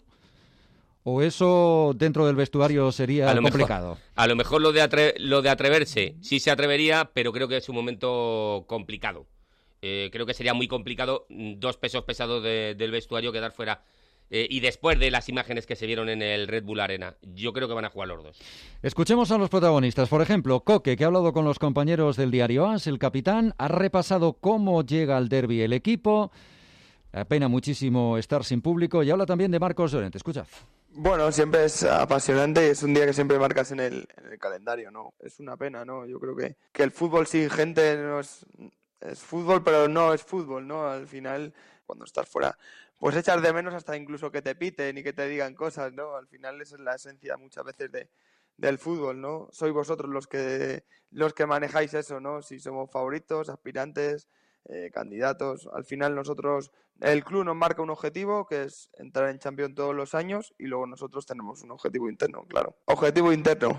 Speaker 2: ¿O eso dentro del vestuario sería
Speaker 8: a lo
Speaker 2: complicado?
Speaker 8: Mejor, a lo mejor lo de, atre, lo de atreverse sí se atrevería, pero creo que es un momento complicado. Eh, creo que sería muy complicado dos pesos pesados de, del vestuario quedar fuera. Eh, y después de las imágenes que se vieron en el Red Bull Arena, yo creo que van a jugar los dos.
Speaker 2: Escuchemos a los protagonistas. Por ejemplo, Coque, que ha hablado con los compañeros del diario A S, el capitán, ha repasado cómo llega al derbi el equipo. Apena muchísimo estar sin público y habla también de Marcos Llorente. Escuchad.
Speaker 12: Bueno, siempre es apasionante y es un día que siempre marcas en el, en el calendario, ¿no? Es una pena, ¿no? Yo creo que, que el fútbol sin gente no es, es fútbol, pero no es fútbol, ¿no? Al final, cuando estás fuera, pues echas de menos hasta incluso que te piten y que te digan cosas, ¿no? Al final esa es la esencia muchas veces de, del fútbol, ¿no? Sois vosotros los que los que manejáis eso, ¿no? Si somos favoritos, aspirantes, eh, candidatos. Al final nosotros, el club nos marca un objetivo que es entrar en Champions todos los años y luego nosotros tenemos un objetivo interno, claro. Objetivo interno,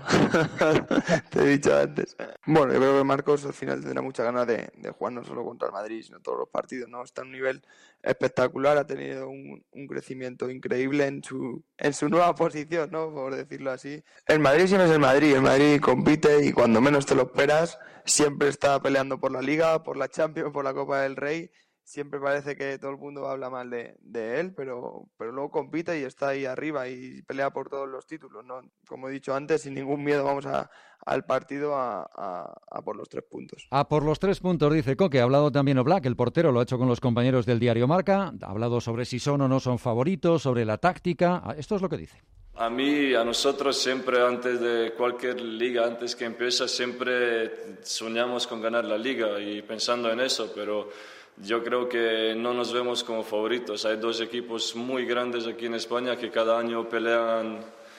Speaker 12: te he dicho antes. Bueno, yo creo que Marcos al final tendrá muchas ganas de, de jugar no solo contra el Madrid, sino todos los partidos, ¿no? Está a un nivel espectacular, ha tenido un, un crecimiento increíble en su en su nueva posición, ¿no? Por decirlo así. El Madrid siempre es el Madrid, el Madrid compite y cuando menos te lo esperas siempre está peleando por la Liga, por la Champions, por la Copa del Rey. Siempre parece que todo el mundo habla mal de, de él, pero, pero luego compite y está ahí arriba y pelea por todos los títulos, ¿no? Como he dicho antes, sin ningún miedo vamos a, al partido a, a, a por los tres puntos.
Speaker 2: A por los tres puntos, dice Coque. Ha hablado también Oblak, el portero, lo ha hecho con los compañeros del diario Marca. Ha hablado sobre si son o no son favoritos, sobre la táctica. Esto es lo que dice.
Speaker 13: A mí, a nosotros siempre antes de cualquier liga, antes que empieza, siempre soñamos con ganar la liga y pensando en eso, pero yo creo que no nos vemos como favoritos. Hay dos equipos muy grandes aquí en España que cada año pelean,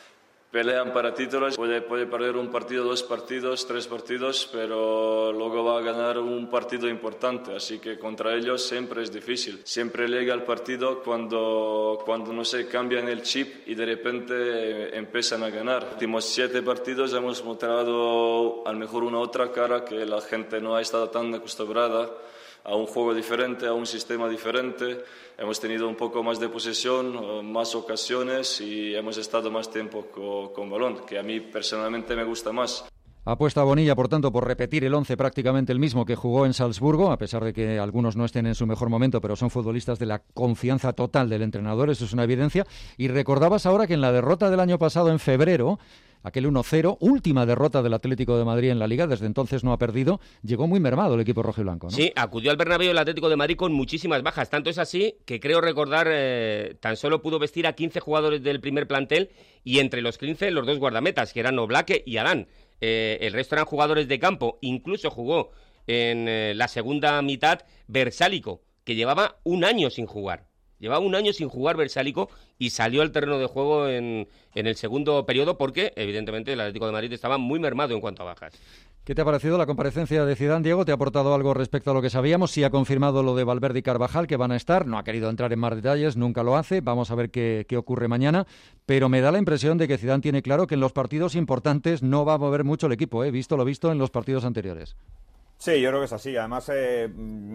Speaker 13: pelean para títulos. Puede, puede perder un partido, dos partidos, tres partidos, pero luego va a ganar un partido importante. Así que contra ellos siempre es difícil. Siempre llega el partido cuando, cuando no sé, cambian el chip y de repente empiezan a ganar. Los últimos siete partidos hemos mostrado a lo mejor una otra cara que la gente no ha estado tan acostumbrada a un juego diferente, a un sistema diferente. Hemos tenido un poco más de posesión, más ocasiones y hemos estado más tiempo con, con balón, que a mí personalmente me gusta más.
Speaker 2: Apuesta a Bonilla, por tanto, por repetir el once prácticamente el mismo que jugó en Salzburgo, a pesar de que algunos no estén en su mejor momento, pero son futbolistas de la confianza total del entrenador, eso es una evidencia. Y recordabas ahora que en la derrota del año pasado, en febrero, aquel uno cero, última derrota del Atlético de Madrid en la Liga, desde entonces no ha perdido, llegó muy mermado el equipo rojiblanco, ¿no?
Speaker 8: Sí, acudió al Bernabéu el Atlético de Madrid con muchísimas bajas, tanto es así que creo recordar eh, tan solo pudo vestir a quince jugadores del primer plantel y entre los quince los dos guardametas, que eran Oblak y Adán. Eh, el resto eran jugadores de campo, incluso jugó en eh, la segunda mitad Versálico, que llevaba un año sin jugar. Llevaba un año sin jugar Versálico y salió al terreno de juego en, en el segundo periodo porque, evidentemente, el Atlético de Madrid estaba muy mermado en cuanto a bajas.
Speaker 2: ¿Qué te ha parecido la comparecencia de Zidane, Diego? ¿Te ha aportado algo respecto a lo que sabíamos? Sí ha confirmado lo de Valverde y Carvajal, que van a estar. No ha querido entrar en más detalles, nunca lo hace. Vamos a ver qué, qué ocurre mañana. Pero me da la impresión de que Zidane tiene claro que en los partidos importantes no va a mover mucho el equipo. He visto lo visto en los partidos anteriores.
Speaker 7: Sí, yo creo que es así. Además, eh,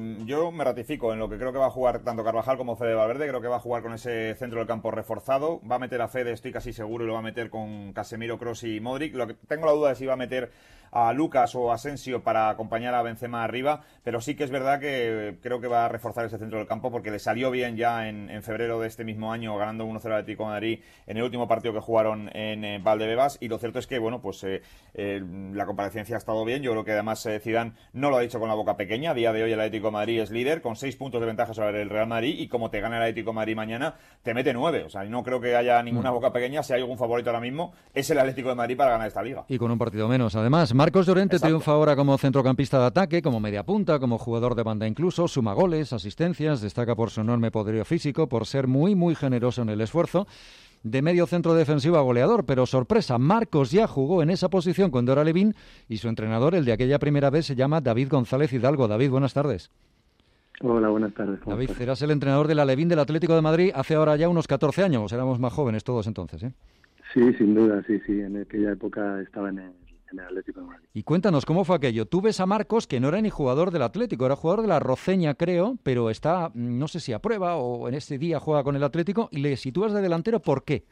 Speaker 7: yo me ratifico en lo que creo que va a jugar tanto Carvajal como Fede Valverde. Creo que va a jugar con ese centro del campo reforzado. Va a meter a Fede, estoy casi seguro, y lo va a meter con Casemiro, Kroos y Modric. Lo que tengo la duda es si va a meter a Lucas o a Asensio para acompañar a Benzema arriba, pero sí que es verdad que creo que va a reforzar ese centro del campo porque le salió bien ya en, en febrero de este mismo año ganando uno cero al Atlético de Madrid en el último partido que jugaron en eh, Valdebebas, y lo cierto es que bueno, pues eh, eh, la comparecencia ha estado bien. Yo creo que además eh, Zidane no lo ha dicho con la boca pequeña. A día de hoy el Atlético de Madrid es líder con seis puntos de ventaja sobre el Real Madrid, y como te gana el Atlético de Madrid mañana te mete nueve, o sea, no creo que haya ninguna boca pequeña. Si hay algún favorito ahora mismo es el Atlético de Madrid para ganar esta liga, y
Speaker 2: con un partido menos. Además, Marcos Llorente triunfa ahora como centrocampista de ataque, como media punta, como jugador de banda incluso, suma goles, asistencias, destaca por su enorme poderío físico, por ser muy muy generoso en el esfuerzo. De medio centro defensivo a goleador, pero sorpresa, Marcos ya jugó en esa posición con Dora Levín y su entrenador, el de aquella primera vez, se llama David González Hidalgo. David, buenas tardes.
Speaker 14: Hola, buenas tardes.
Speaker 2: David, estás? Eras el entrenador de la Levín del Atlético de Madrid hace ahora ya unos catorce años, éramos más jóvenes todos entonces, ¿eh?
Speaker 14: Sí, sin duda, sí, sí, en aquella época estaba en el, en el Atlético de Madrid.
Speaker 2: Y cuéntanos, ¿cómo fue aquello? Tú ves a Marcos, que no era ni jugador del Atlético, era jugador de la Roceña, creo, pero está, no sé si a prueba o en ese día juega con el Atlético, y le sitúas de delantero, ¿por qué?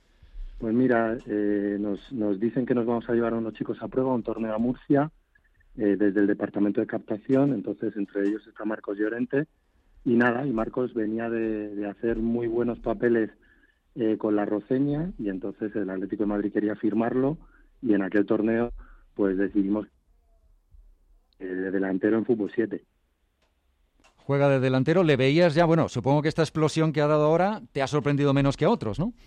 Speaker 14: Pues mira, eh, nos, nos dicen que nos vamos a llevar a unos chicos a prueba, a un torneo a Murcia, eh, desde el departamento de captación, entonces entre ellos está Marcos Llorente, y nada, y Marcos venía de, de hacer muy buenos papeles eh, con la Roceña, y entonces el Atlético de Madrid quería firmarlo, y en aquel torneo pues decidimos eh, de delantero en fútbol siete.
Speaker 2: Juega de delantero, le veías ya, bueno, supongo que esta explosión que ha dado ahora te ha sorprendido menos que a otros, ¿no?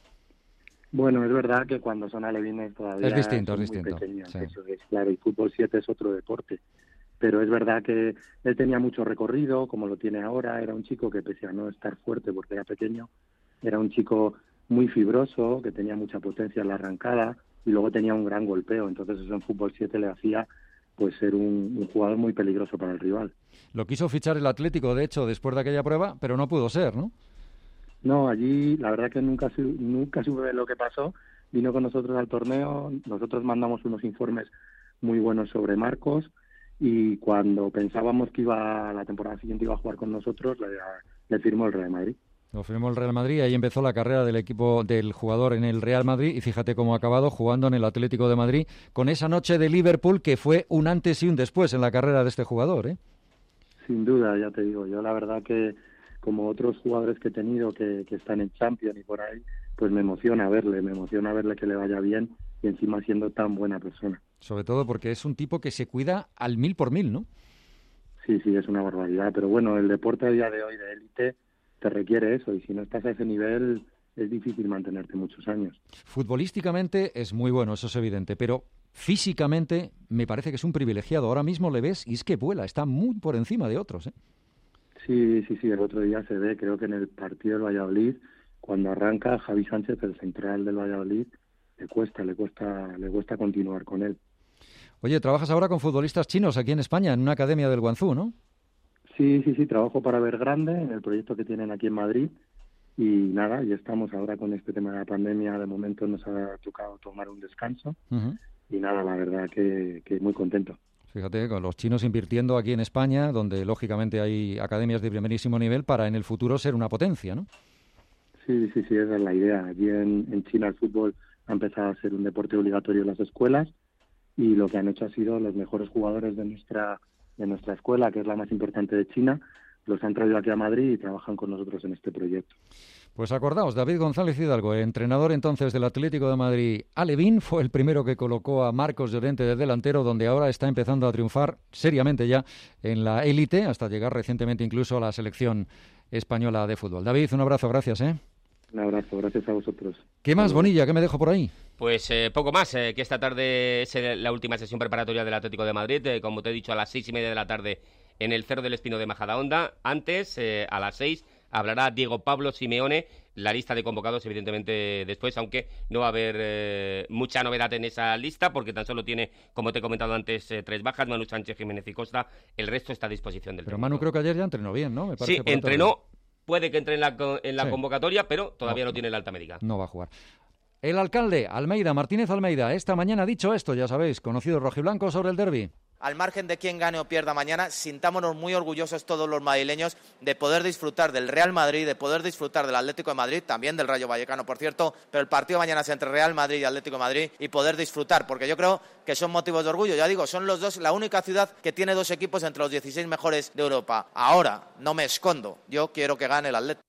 Speaker 14: Bueno, es verdad que cuando son alevines todavía
Speaker 2: es distinto,
Speaker 14: son
Speaker 2: es
Speaker 14: muy
Speaker 2: distinto.
Speaker 14: pequeños,
Speaker 2: Sí.
Speaker 14: eso es claro, el fútbol siete es otro deporte, pero es verdad que él tenía mucho recorrido, como lo tiene ahora, era un chico que pese a no estar fuerte porque era pequeño, era un chico muy fibroso, que tenía mucha potencia en la arrancada y luego tenía un gran golpeo, entonces eso en fútbol siete le hacía pues ser un, un jugador muy peligroso para el rival.
Speaker 2: Lo quiso fichar el Atlético, de hecho, después de aquella prueba, pero no pudo ser, ¿no?
Speaker 14: No, allí la verdad que nunca, nunca supe lo que pasó. Vino con nosotros al torneo, nosotros mandamos unos informes muy buenos sobre Marcos y cuando pensábamos que iba la temporada siguiente iba a jugar con nosotros, le, le firmó el Real Madrid.
Speaker 2: Lo firmó el Real Madrid, ahí empezó la carrera del equipo del jugador en el Real Madrid y fíjate cómo ha acabado jugando en el Atlético de Madrid con esa noche de Liverpool que fue un antes y un después en la carrera de este jugador, ¿eh?
Speaker 14: Sin duda, ya te digo, yo la verdad que como otros jugadores que he tenido que, que están en Champions y por ahí, pues me emociona verle, me emociona verle que le vaya bien y encima siendo tan buena persona.
Speaker 2: Sobre todo porque es un tipo que se cuida al mil por mil, ¿no?
Speaker 14: Sí, sí, es una barbaridad, pero bueno, el deporte a día de hoy de élite te requiere eso y si no estás a ese nivel es difícil mantenerte muchos años.
Speaker 2: Futbolísticamente es muy bueno, eso es evidente, pero físicamente me parece que es un privilegiado. Ahora mismo le ves y es que vuela, está muy por encima de otros, ¿eh?
Speaker 14: Sí, sí, sí, el otro día se ve, creo que en el partido del Valladolid, cuando arranca Javi Sánchez, el central del Valladolid, le cuesta, le cuesta, le cuesta continuar con él.
Speaker 2: Oye, trabajas ahora con futbolistas chinos aquí en España, en una academia del Guangzhou, ¿no?
Speaker 14: Sí, sí, sí, trabajo para Evergrande, en el proyecto que tienen aquí en Madrid, y nada, y estamos ahora con este tema de la pandemia, de momento nos ha tocado tomar un descanso, uh-huh. y nada, la verdad que, que muy contento.
Speaker 2: Fíjate, con los chinos invirtiendo aquí en España, donde lógicamente hay academias de primerísimo nivel, para en el futuro ser una potencia, ¿no?
Speaker 14: Sí, sí, sí, esa es la idea. Allí en, en China el fútbol ha empezado a ser un deporte obligatorio en las escuelas y lo que han hecho ha sido los mejores jugadores de nuestra de nuestra escuela, que es la más importante de China, los han traído aquí a Madrid y trabajan con nosotros en este proyecto.
Speaker 2: Pues acordaos, David González Hidalgo, el entrenador entonces del Atlético de Madrid, Alevín, fue el primero que colocó a Marcos Llorente de delantero, donde ahora está empezando a triunfar seriamente ya en la élite, hasta llegar recientemente incluso a la selección española de fútbol. David, un abrazo, gracias, ¿eh?
Speaker 14: Un abrazo, gracias a vosotros.
Speaker 2: ¿Qué más, Bonilla? ¿Qué me dejo por ahí?
Speaker 8: Pues eh, poco más, eh, que esta tarde es la última sesión preparatoria del Atlético de Madrid, eh, como te he dicho, a las seis y media de la tarde en el Cerro del Espino de Majadahonda. Antes, eh, a las seis, hablará Diego Pablo Simeone, la lista de convocados evidentemente después, aunque no va a haber eh, mucha novedad en esa lista, porque tan solo tiene, como te he comentado antes, eh, tres bajas, Manu Sánchez, Jiménez y Costa, el resto está a disposición del
Speaker 2: Pero
Speaker 8: técnico.
Speaker 2: Manu creo que ayer ya entrenó bien, ¿no? Me parece
Speaker 8: sí, entrenó, puede que entre en la, en la
Speaker 2: sí.
Speaker 8: convocatoria, pero todavía no,
Speaker 2: no
Speaker 8: tiene la alta médica.
Speaker 2: No va a jugar. El alcalde, Almeida, Martínez Almeida, esta mañana ha dicho esto, ya sabéis, conocido rojiblanco sobre el derbi.
Speaker 1: Al margen de quién gane o pierda mañana, sintámonos muy orgullosos todos los madrileños de poder disfrutar del Real Madrid, de poder disfrutar del Atlético de Madrid, también del Rayo Vallecano, por cierto, pero el partido mañana es entre Real Madrid y Atlético de Madrid y poder disfrutar, porque yo creo que son motivos de orgullo. Ya digo, son los dos, la única ciudad que tiene dos equipos entre los dieciséis mejores de Europa. Ahora, no me escondo, yo quiero que gane el Atlético.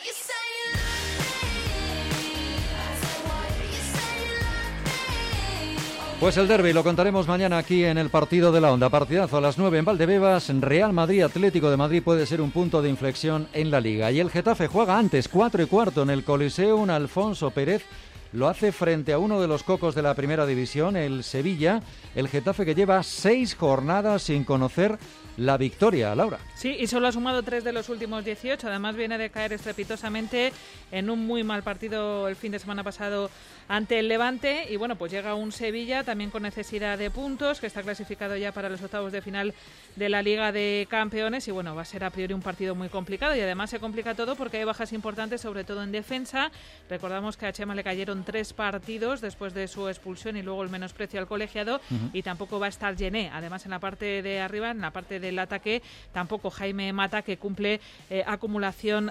Speaker 2: Pues el derbi lo contaremos mañana aquí en el Partido de la Onda. Partidazo a las nueve en Valdebebas. Real Madrid, Atlético de Madrid puede ser un punto de inflexión en la Liga. Y el Getafe juega antes, cuatro y cuarto en el Coliseum. Alfonso Pérez lo hace frente a uno de los cocos de la Primera División, el Sevilla. El Getafe que lleva seis jornadas sin conocer la victoria, Laura.
Speaker 6: Sí, y solo ha sumado tres de los últimos dieciocho. Además viene de caer estrepitosamente en un muy mal partido el fin de semana pasado ante el Levante. Y bueno, pues llega un Sevilla también con necesidad de puntos, que está clasificado ya para los octavos de final de la Liga de Campeones. Y bueno, va a ser a priori un partido muy complicado. Y además se complica todo porque hay bajas importantes, sobre todo en defensa. Recordamos que a Chema le cayeron tres partidos después de su expulsión y luego el menosprecio al colegiado. Uh-huh. Y tampoco va a estar Gené. Además, en la parte de arriba, en la parte del ataque, tampoco Jaime Mata, que cumple eh, acumulación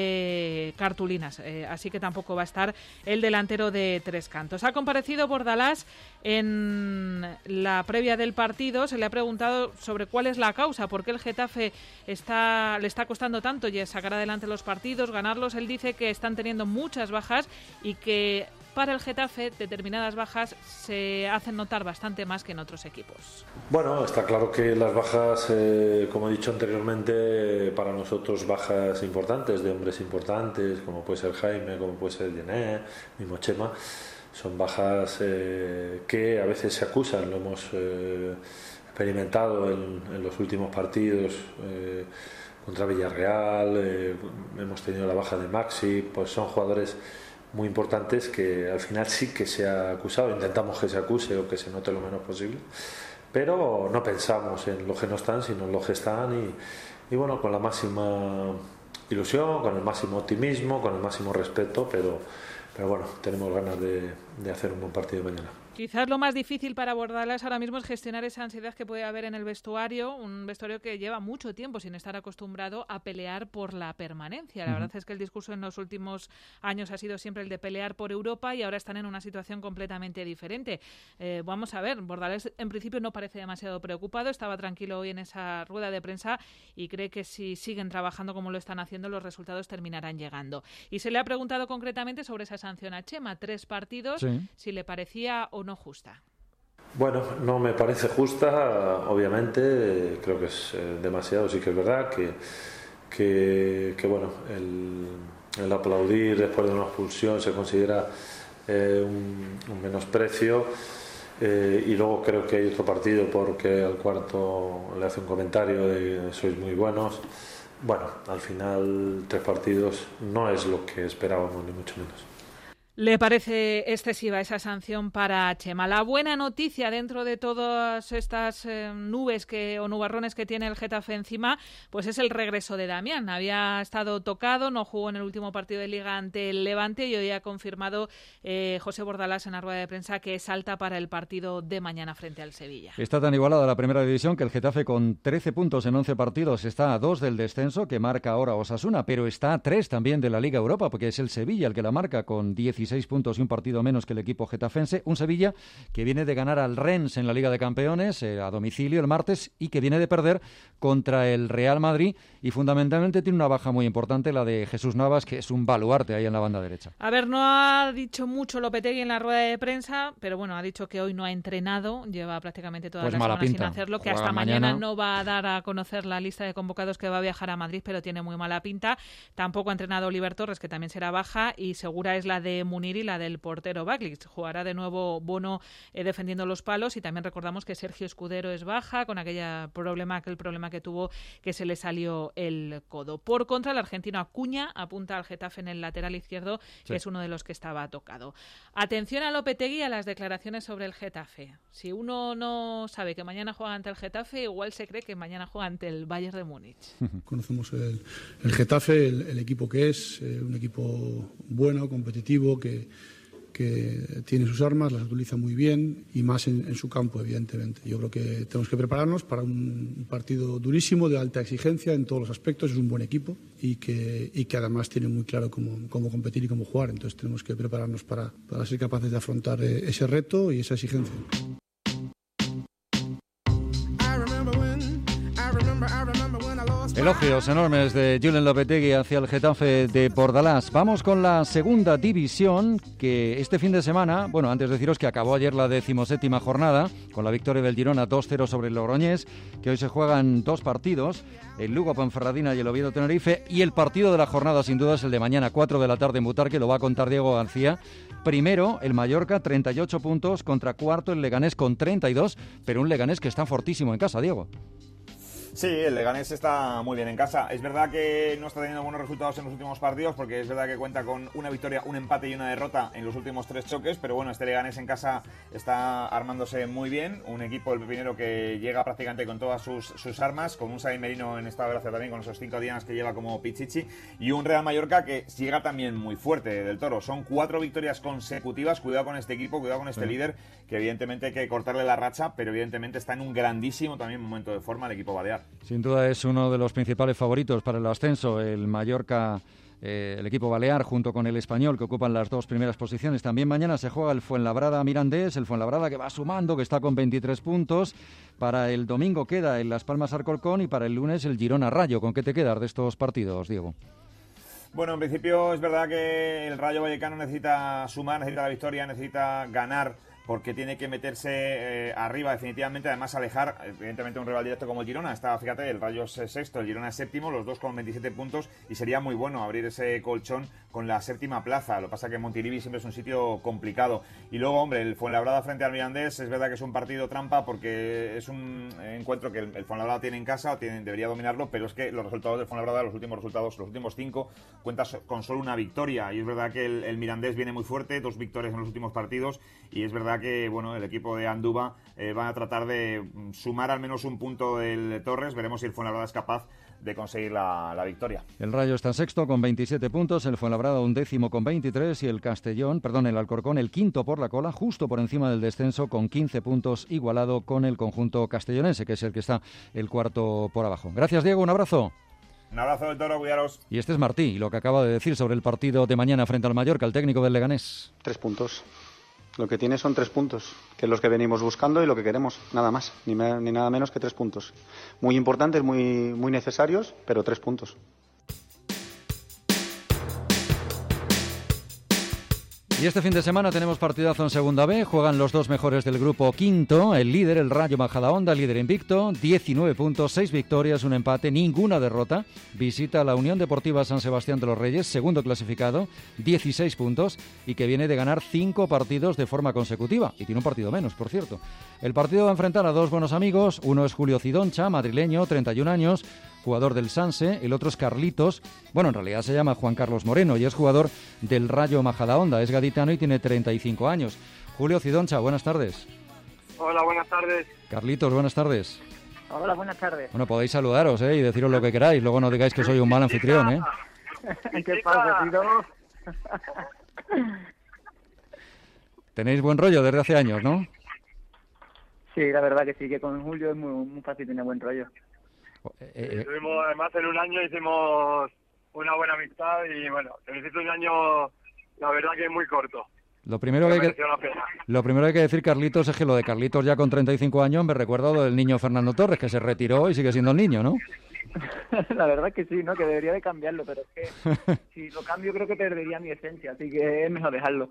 Speaker 6: de cartulinas, eh, así que tampoco va a estar el delantero de Tres Cantos. Ha comparecido Bordalás en la previa del partido, se le ha preguntado sobre cuál es la causa, por qué el Getafe está, le está costando tanto y sacar adelante los partidos, ganarlos. Él dice que están teniendo muchas bajas y que para el Getafe determinadas bajas se hacen notar bastante más que en otros equipos.
Speaker 15: Bueno, está claro que las bajas, eh, como he dicho anteriormente, para nosotros bajas importantes, de hombres importantes, como puede ser Jaime, como puede ser Yené, mismo Chema, son bajas eh, que a veces se acusan, lo hemos eh, experimentado en, en los últimos partidos eh, contra Villarreal, eh, hemos tenido la baja de Maxi, pues son jugadores muy importantes que al final sí que se ha acusado, intentamos que se acuse o que se note lo menos posible, pero no pensamos en los que no están, sino en los que están y, y bueno, con la máxima ilusión, con el máximo optimismo, con el máximo respeto, pero, pero bueno, tenemos ganas de, de hacer un buen partido mañana.
Speaker 6: Quizás lo más difícil para Bordalás ahora mismo es gestionar esa ansiedad que puede haber en el vestuario, un vestuario que lleva mucho tiempo sin estar acostumbrado a pelear por la permanencia. La uh-huh. verdad es que el discurso en los últimos años ha sido siempre el de pelear por Europa y ahora están en una situación completamente diferente. Eh, vamos a ver, Bordalás en principio no parece demasiado preocupado, estaba tranquilo hoy en esa rueda de prensa y cree que si siguen trabajando como lo están haciendo, los resultados terminarán llegando. Y se le ha preguntado concretamente sobre esa sanción a Chema, tres partidos, sí. si le parecía o no no justa.
Speaker 15: Bueno, no me parece justa, obviamente, creo que es eh, demasiado, sí que es verdad que, que, que bueno, el, el aplaudir después de una expulsión se considera eh, un, un menosprecio eh, y luego creo que hay otro partido porque al cuarto le hace un comentario de sois muy buenos. Bueno, al final tres partidos no es lo que esperábamos, ni mucho menos.
Speaker 6: ¿Le parece excesiva esa sanción para Chema? La buena noticia dentro de todas estas eh, nubes que, o nubarrones que tiene el Getafe encima, pues es el regreso de Damián. Había estado tocado, no jugó en el último partido de Liga ante el Levante y hoy ha confirmado eh, José Bordalás en la rueda de prensa que es alta para el partido de mañana frente al Sevilla.
Speaker 2: Está tan igualada la primera división que el Getafe con trece puntos en once partidos está a dos del descenso que marca ahora Osasuna, pero está a tres también de la Liga Europa porque es el Sevilla el que la marca con dieciséis puntos y un partido menos que el equipo getafense. Un Sevilla que viene de ganar al Rennes en la Liga de Campeones eh, a domicilio el martes y que viene de perder contra el Real Madrid y fundamentalmente tiene una baja muy importante, la de Jesús Navas, que es un baluarte ahí en la banda derecha.
Speaker 6: A ver, no ha dicho mucho Lopetegui en la rueda de prensa, pero bueno, ha dicho que hoy no ha entrenado, lleva prácticamente toda
Speaker 2: pues
Speaker 6: la semana
Speaker 2: pinta.
Speaker 6: sin hacerlo, que
Speaker 2: Juega
Speaker 6: hasta mañana.
Speaker 2: mañana
Speaker 6: no va a dar a conocer la lista de convocados que va a viajar a Madrid, pero tiene muy mala pinta. Tampoco ha entrenado Oliver Torres, que también será baja, y segura es la de Munir y la del portero Baglic. Jugará de nuevo Bono eh, defendiendo los palos y también recordamos que Sergio Escudero es baja con aquella problema, aquel problema que tuvo que se le salió el codo. Por contra, el argentino Acuña apunta al Getafe en el lateral izquierdo, sí. que es uno de los que estaba tocado. Atención a Lopetegui a las declaraciones sobre el Getafe. Si uno no sabe que mañana juega ante el Getafe, igual se cree que mañana juega ante el Bayern de Múnich.
Speaker 16: Conocemos el, el Getafe, el, el equipo que es, eh, un equipo bueno, competitivo, que que tiene sus armas, las utiliza muy bien y más en, en su campo, evidentemente. Yo creo que tenemos que prepararnos para un partido durísimo, de alta exigencia en todos los aspectos. Es un buen equipo y que, y que además tiene muy claro cómo, cómo competir y cómo jugar. Entonces tenemos que prepararnos para, para ser capaces de afrontar ese reto y esa exigencia.
Speaker 2: Elogios enormes de Julen Lopetegui hacia el Getafe de Bordalás. Vamos con la segunda división, que este fin de semana, bueno, antes deciros que acabó ayer la decimoséptima jornada, con la victoria del Girona dos cero sobre el Logroñés, que hoy se juegan dos partidos, el Lugo Ponferradina y el Oviedo Tenerife, y el partido de la jornada sin duda es el de mañana, cuatro de la tarde en Butarque, lo va a contar Diego García. Primero, el Mallorca, treinta y ocho puntos, contra cuarto el Leganés con treinta y dos, pero un Leganés que está fortísimo en casa, Diego.
Speaker 7: Sí, el Leganés está muy bien en casa. Es verdad que no está teniendo buenos resultados en los últimos partidos, porque es verdad que cuenta con una victoria, un empate y una derrota en los últimos tres choques, pero bueno, este Leganés en casa está armándose muy bien. Un equipo, el pepinero, que llega prácticamente con todas sus, sus armas, con un Xavi Merino en estado de gracia también, con esos cinco días que lleva como Pichichi, y un Real Mallorca que llega también muy fuerte del Toro. Son cuatro victorias consecutivas. Cuidado con este equipo, cuidado con este sí. líder, que evidentemente hay que cortarle la racha, pero evidentemente está en un grandísimo también momento de forma el equipo balear.
Speaker 2: Sin duda es uno de los principales favoritos para el ascenso, el Mallorca, eh, el equipo balear, junto con el Español, que ocupan las dos primeras posiciones. También mañana se juega el Fuenlabrada-Mirandés, el Fuenlabrada que va sumando, que está con veintitrés puntos. Para el domingo queda el Las Palmas-Alcorcón y para el lunes el Girona-Rayo. ¿Con qué te quedas de estos partidos, Diego?
Speaker 7: Bueno, en principio es verdad que el Rayo Vallecano necesita sumar, necesita la victoria, necesita ganar, porque tiene que meterse eh, arriba definitivamente, además alejar evidentemente un rival directo como el Girona. Está, fíjate, el Rayo es sexto, el Girona es séptimo, los dos con veintisiete puntos, y sería muy bueno abrir ese colchón con la séptima plaza. Lo que pasa es que Montilivi siempre es un sitio complicado. Y luego, hombre, el Fuenlabrada frente al Mirandés es verdad que es un partido trampa, porque es un encuentro que el, el Fuenlabrada tiene en casa, tiene, debería dominarlo, pero es que los resultados del Fuenlabrada, los últimos resultados, los últimos cinco, cuentan con solo una victoria, y es verdad que el, el Mirandés viene muy fuerte, dos victorias en los últimos partidos, y es verdad que bueno, el equipo de Andúba eh, va a tratar de sumar al menos un punto del Torres. Veremos si el Fuenlabrada es capaz de conseguir la, la victoria.
Speaker 2: El Rayo está sexto con veintisiete puntos, el Fuenlabrada un décimo con veintitrés y el Castellón, perdón, el Alcorcón el quinto por la cola, justo por encima del descenso con quince puntos, igualado con el conjunto castellonense, que es el que está el cuarto por abajo. Gracias, Diego, un abrazo.
Speaker 7: Un abrazo del Toro, cuidaros.
Speaker 2: Y este es Martí, y lo que acaba de decir sobre el partido de mañana frente al Mallorca, el técnico del Leganés.
Speaker 4: Tres puntos. Lo que tiene son tres puntos, que es los que venimos buscando y lo que queremos, nada más, ni, me, ni nada menos que tres puntos. Muy importantes, muy, muy necesarios, pero tres puntos.
Speaker 2: Y este fin de semana tenemos partidazo en Segunda B, juegan los dos mejores del grupo quinto, el líder, el Rayo Majadahonda, líder invicto, diecinueve puntos, seis victorias, un empate, ninguna derrota, visita a la Unión Deportiva San Sebastián de los Reyes, segundo clasificado, dieciséis puntos, y que viene de ganar cinco partidos de forma consecutiva, y tiene un partido menos, por cierto. El partido va a enfrentar a dos buenos amigos, uno es Julio Cidoncha, madrileño, treinta y un años, jugador del Sanse, el otro es Carlitos, bueno, en realidad se llama Juan Carlos Moreno y es jugador del Rayo Majadahonda, es gaditano y tiene treinta y cinco años. Julio Cidoncha, buenas tardes.
Speaker 20: Hola, buenas tardes.
Speaker 2: Carlitos, buenas tardes.
Speaker 20: Hola, buenas tardes.
Speaker 2: Bueno, podéis saludaros ¿eh? y deciros lo que queráis, luego no digáis que soy un mal anfitrión, ¿eh?
Speaker 20: ¿Qué pasa, Tito?
Speaker 2: Tenéis buen rollo desde hace años, ¿no?
Speaker 20: Sí, la verdad que sí, que con Julio es muy, muy fácil tener buen rollo.
Speaker 2: Eh, eh,
Speaker 20: Estuvimos, además, en un año hicimos una buena amistad y, bueno, se nos hizo un año, la verdad que muy corto.
Speaker 2: Lo primero, que hay que, lo primero que hay que decir, Carlitos, es que lo de Carlitos ya con treinta y cinco años me recuerda lo del niño Fernando Torres, que se retiró y sigue siendo el niño, ¿no?
Speaker 20: La verdad que sí, ¿no? Que debería de cambiarlo, pero es que si lo cambio creo que perdería mi esencia, así que es mejor dejarlo.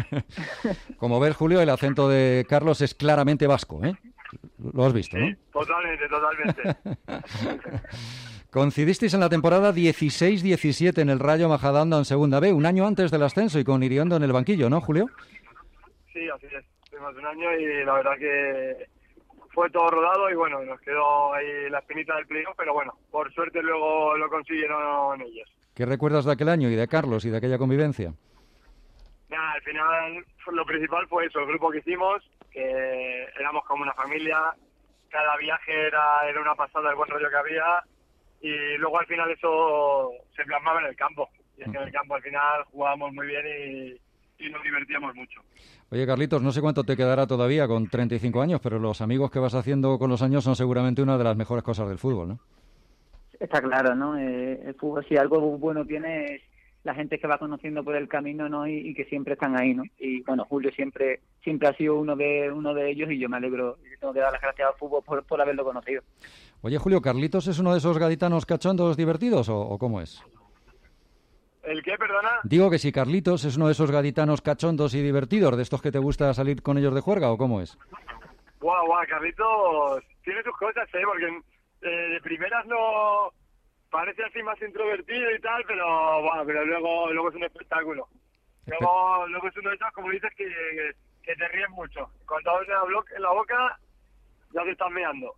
Speaker 2: Como ves, Julio, el acento de Carlos es claramente vasco, ¿eh? Lo has visto, ¿no?
Speaker 20: Sí, totalmente, totalmente.
Speaker 2: Coincidisteis en la temporada dieciséis diecisiete en el Rayo Majadahonda en Segunda B, un año antes del ascenso y con Iriondo en el banquillo, ¿no, Julio?
Speaker 20: Sí, así es. Tuvimos un año y la verdad que fue todo rodado y bueno, nos quedó ahí la espinita del playoff, pero bueno, por suerte luego lo consiguieron ellos.
Speaker 2: ¿Qué recuerdas de aquel año y de Carlos y de aquella convivencia?
Speaker 20: Nada, al final lo principal fue eso, el grupo que hicimos, que éramos como una familia, cada viaje era, era una pasada el buen rollo que había y luego al final eso se plasmaba en el campo. Y es que en el campo al final jugábamos muy bien y, y nos divertíamos mucho.
Speaker 2: Oye, Carlitos, no sé cuánto te quedará todavía con treinta y cinco años, pero los amigos que vas haciendo con los años son seguramente una de las mejores cosas del fútbol, ¿no?
Speaker 20: Está claro, ¿no? Eh, el fútbol, si algo bueno tiene, es la gente que va conociendo por el camino, ¿no? Y, y que siempre están ahí, ¿no? Y bueno, Julio siempre siempre ha sido uno de uno de ellos y yo me alegro y tengo que dar las gracias al fútbol por, por haberlo conocido.
Speaker 2: Oye, Julio, ¿Carlitos es uno de esos gaditanos cachondos divertidos o, o cómo es?
Speaker 20: ¿El qué, perdona?
Speaker 2: Digo que si Carlitos es uno de esos gaditanos cachondos y divertidos, de estos que te gusta salir con ellos de juerga, ¿o cómo es?
Speaker 20: Guau, guau, Carlitos tiene sus cosas, ¿eh? Porque eh, de primeras no parece así más introvertido y tal, pero bueno, pero luego luego es un espectáculo. Luego, luego es uno de esos, como dices, que, que, que te ríes mucho. Cuando abres la, blo- en la boca, ya te estás meando.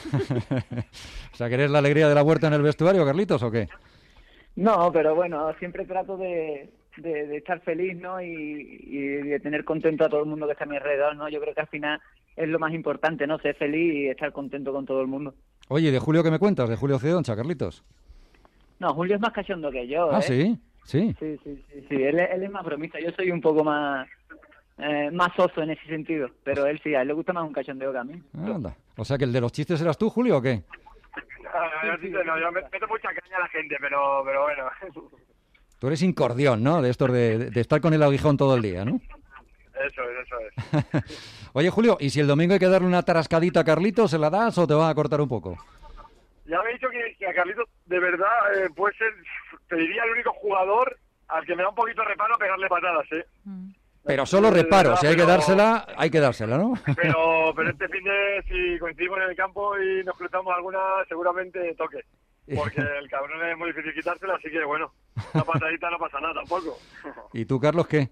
Speaker 2: O sea, ¿que eres la alegría de la huerta en el vestuario, Carlitos, o qué?
Speaker 20: No, pero bueno, siempre trato de, de, de estar feliz, ¿no? Y, y de tener contento a todo el mundo que está a mi alrededor, ¿no? Yo creo que al final es lo más importante, ¿no? Ser feliz y estar contento con todo el mundo.
Speaker 2: Oye, ¿de Julio qué me cuentas? ¿De Julio Cidoncha, Carlitos?
Speaker 20: No, Julio es más cachondo que yo, ¿eh?
Speaker 2: Ah, ¿sí? Sí.
Speaker 20: Sí, sí, sí, sí. Él, él es más bromista. Yo soy un poco más eh, más oso en ese sentido, pero él sí, a él le gusta más un cachondeo que a mí.
Speaker 2: Anda. O sea, que el de los chistes eras tú, Julio, ¿o qué?
Speaker 20: yo, sí, no, yo meto mucha caña a la gente, pero, pero bueno.
Speaker 2: Tú eres incordión, ¿no? De estos de, de estar con el aguijón todo el día, ¿no?
Speaker 20: Eso es, eso es.
Speaker 2: Oye, Julio, ¿y si el domingo hay que darle una tarascadita a Carlitos, se la das o te vas a cortar un poco?
Speaker 20: Ya me he dicho que, que a Carlitos, de verdad, eh, puede ser, te diría, el único jugador al que me da un poquito de reparo pegarle patadas, ¿eh?
Speaker 2: Pero solo reparo, si hay que dársela, hay que dársela, ¿no?
Speaker 20: Pero, pero este fin de, si coincidimos en el campo y nos cruzamos alguna, seguramente toque. Porque el cabrón es muy difícil quitársela, así que bueno, una patadita no pasa nada tampoco.
Speaker 2: ¿Y tú, Carlos, qué?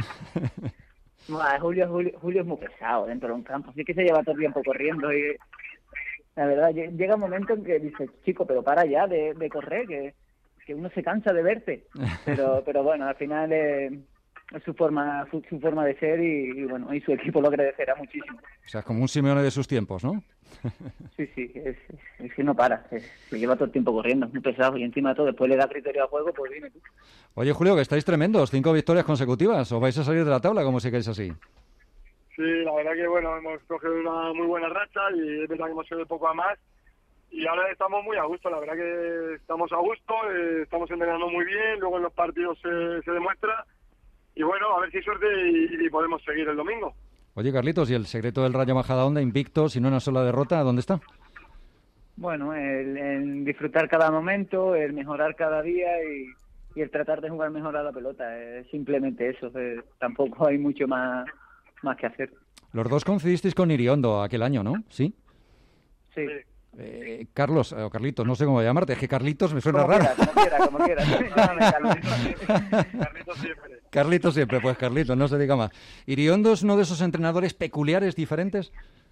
Speaker 21: Bueno, Julio, Julio, Julio es muy pesado dentro de un campo, así que se lleva todo el tiempo corriendo y la verdad llega un momento en que dices, chico, pero para ya de, de correr, que, que uno se cansa de verte. Pero, pero bueno, al final eh, es su forma, su, su forma de ser y, y bueno, y su equipo lo agradecerá muchísimo.
Speaker 2: O sea, es como un Simeone de sus tiempos, ¿no?
Speaker 21: Sí, sí, es, es, es que no para, es, se lleva todo el tiempo corriendo, es muy pesado y encima de todo, después le da criterio al juego, pues dime tú.
Speaker 2: Oye, Julio, que estáis tremendos, cinco victorias consecutivas, ¿os vais a salir de la tabla como sigáis así?
Speaker 20: Sí, la verdad que bueno, hemos cogido una muy buena racha y es verdad que hemos ido de poco a más y ahora estamos muy a gusto, la verdad que estamos a gusto, eh, estamos entrenando muy bien, luego en los partidos se, se demuestra y bueno, a ver si hay suerte y, y podemos seguir el domingo.
Speaker 2: Oye, Carlitos, ¿y el secreto del Rayo Majadahonda, invicto, sin una sola derrota, dónde está?
Speaker 21: Bueno, el, el disfrutar cada momento, el mejorar cada día y, y el tratar de jugar mejor a la pelota. Es simplemente eso, eh, tampoco hay mucho más, más que hacer.
Speaker 2: Los dos coincidisteis con Iriondo aquel año, ¿no? ¿Sí?
Speaker 21: Sí.
Speaker 2: Eh, Carlos, o Carlitos, no sé cómo llamarte, es que Carlitos me suena
Speaker 21: como
Speaker 2: raro.
Speaker 21: Quieras, como quieras, como quieras. Llámame Carlitos.
Speaker 20: Carlitos siempre.
Speaker 2: Carlitos siempre, pues Carlitos, no se diga más. ¿Iriondo es uno de esos entrenadores peculiares, diferentes?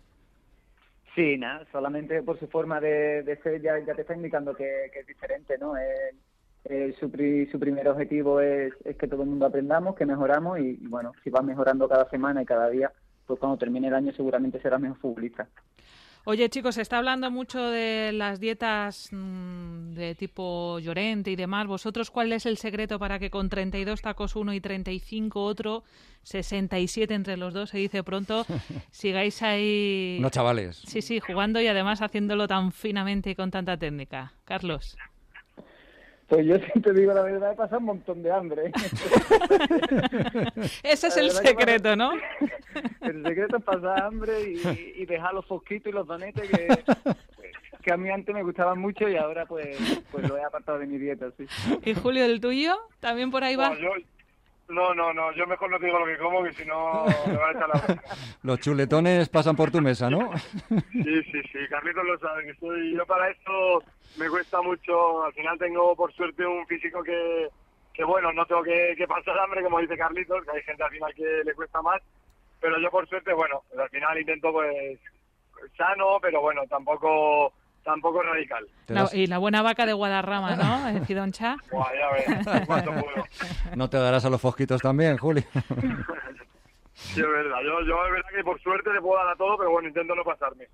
Speaker 21: Sí, nada, solamente por su forma de, de ser ya, ya te está indicando que, que es diferente, ¿no? Él, él, su, pri, su primer objetivo es, es que todo el mundo aprendamos, que mejoramos y, y bueno, si vas mejorando cada semana y cada día, pues cuando termine el año seguramente serás mejor futbolista.
Speaker 6: Oye, chicos, se está hablando mucho de las dietas mmm, de tipo Llorente y demás. ¿Vosotros cuál es el secreto para que con treinta y dos tacos uno y treinta y cinco otro, sesenta y siete entre los dos, se dice pronto, sigáis ahí...
Speaker 2: Unos chavales.
Speaker 6: Sí, sí, jugando y además haciéndolo tan finamente y con tanta técnica? Carlos.
Speaker 21: Pues yo siempre digo la verdad, he pasado un montón de hambre.
Speaker 6: Ese es el secreto, ¿no?
Speaker 21: El secreto es pasar hambre y, y dejar los fosquitos y los donetes que, que a mí antes me gustaban mucho y ahora pues, pues lo he apartado de mi dieta, sí.
Speaker 6: ¿Y Julio, el tuyo? ¿También por ahí va?
Speaker 20: No, yo, no, no, no, yo mejor no te digo lo que como, que si no me van a echar la boca.
Speaker 2: Los chuletones pasan por tu mesa, ¿no?
Speaker 20: Sí, sí, sí, Carlitos lo sabe, que soy, yo para esto me cuesta mucho, al final tengo por suerte un físico que, que bueno, no tengo que, que pasar hambre, como dice Carlitos, que hay gente al final que le cuesta más, pero yo por suerte, bueno, al final intento pues sano, pero bueno, tampoco tampoco radical.
Speaker 6: La, y la buena vaca de Guadarrama, ¿no? El Fidoncha.
Speaker 20: Buah, ya ves, cuánto puedo.
Speaker 2: No te darás a los fosquitos también, Julio.
Speaker 20: Sí, es verdad, yo, yo es verdad que por suerte le puedo dar a todo, pero bueno, intento no pasarme.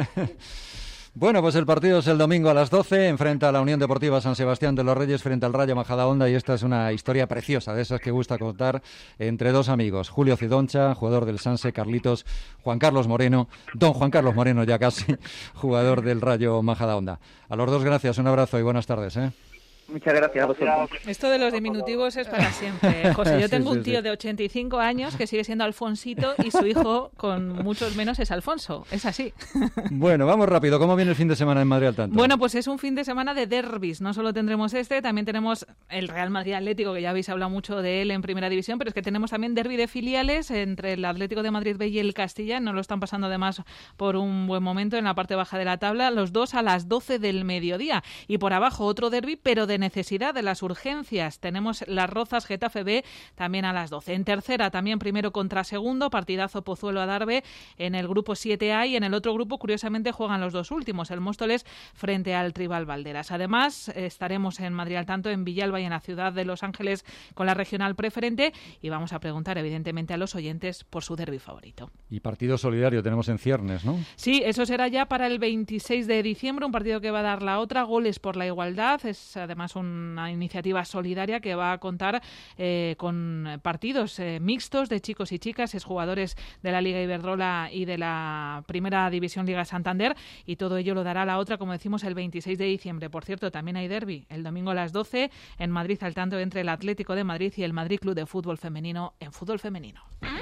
Speaker 2: Bueno, pues el partido es el domingo a las doce, enfrenta a la Unión Deportiva San Sebastián de los Reyes frente al Rayo Majadahonda y esta es una historia preciosa, de esas que gusta contar entre dos amigos, Julio Cidoncha, jugador del Sanse, Carlitos, Juan Carlos Moreno, don Juan Carlos Moreno ya casi, jugador del Rayo Majadahonda. A los dos gracias, un abrazo y buenas tardes, ¿eh?
Speaker 21: Muchas gracias a vosotros.
Speaker 6: Esto de los diminutivos es para siempre. José, yo tengo
Speaker 2: Sí, sí,
Speaker 6: un tío
Speaker 2: sí.
Speaker 6: de ochenta y cinco años que sigue siendo Alfonsito y su hijo con muchos menos es Alfonso. Es así.
Speaker 2: Bueno, vamos rápido. ¿Cómo viene el fin de semana en Madrid al tanto?
Speaker 6: Bueno, pues es un fin de semana de derbis. No solo tendremos este, también tenemos el Real Madrid Atlético, que ya habéis hablado mucho de él en Primera División, pero es que tenemos también derbi de filiales entre el Atlético de Madrid B y el Castilla. No lo están pasando además por un buen momento en la parte baja de la tabla. Los dos a las doce del mediodía. Y por abajo otro derbi, pero de necesidad, de las urgencias. Tenemos Las Rozas Getafe B también a las doce. En tercera también primero contra segundo, partidazo Pozuelo Adarve en el grupo siete A y en el otro grupo curiosamente juegan los dos últimos, el Móstoles frente al Tribal Valderas. Además estaremos en Madrid al tanto, en Villalba y en la ciudad de Los Ángeles con la regional preferente y vamos a preguntar evidentemente a los oyentes por su derbi favorito.
Speaker 2: Y partido solidario tenemos en ciernes, ¿no?
Speaker 6: Sí, eso será ya para el veintiséis de diciembre, un partido que va a dar la otra, Goles por la Igualdad, es además además una iniciativa solidaria que va a contar eh, con partidos eh, mixtos de chicos y chicas, exjugadores de la Liga Iberdrola y de la Primera División Liga Santander, y todo ello lo dará la otra, como decimos, el veintiséis de diciembre. Por cierto, también hay derbi el domingo a las doce en Madrid, al tanto entre el Atlético de Madrid y el Madrid Club de Fútbol Femenino en fútbol femenino.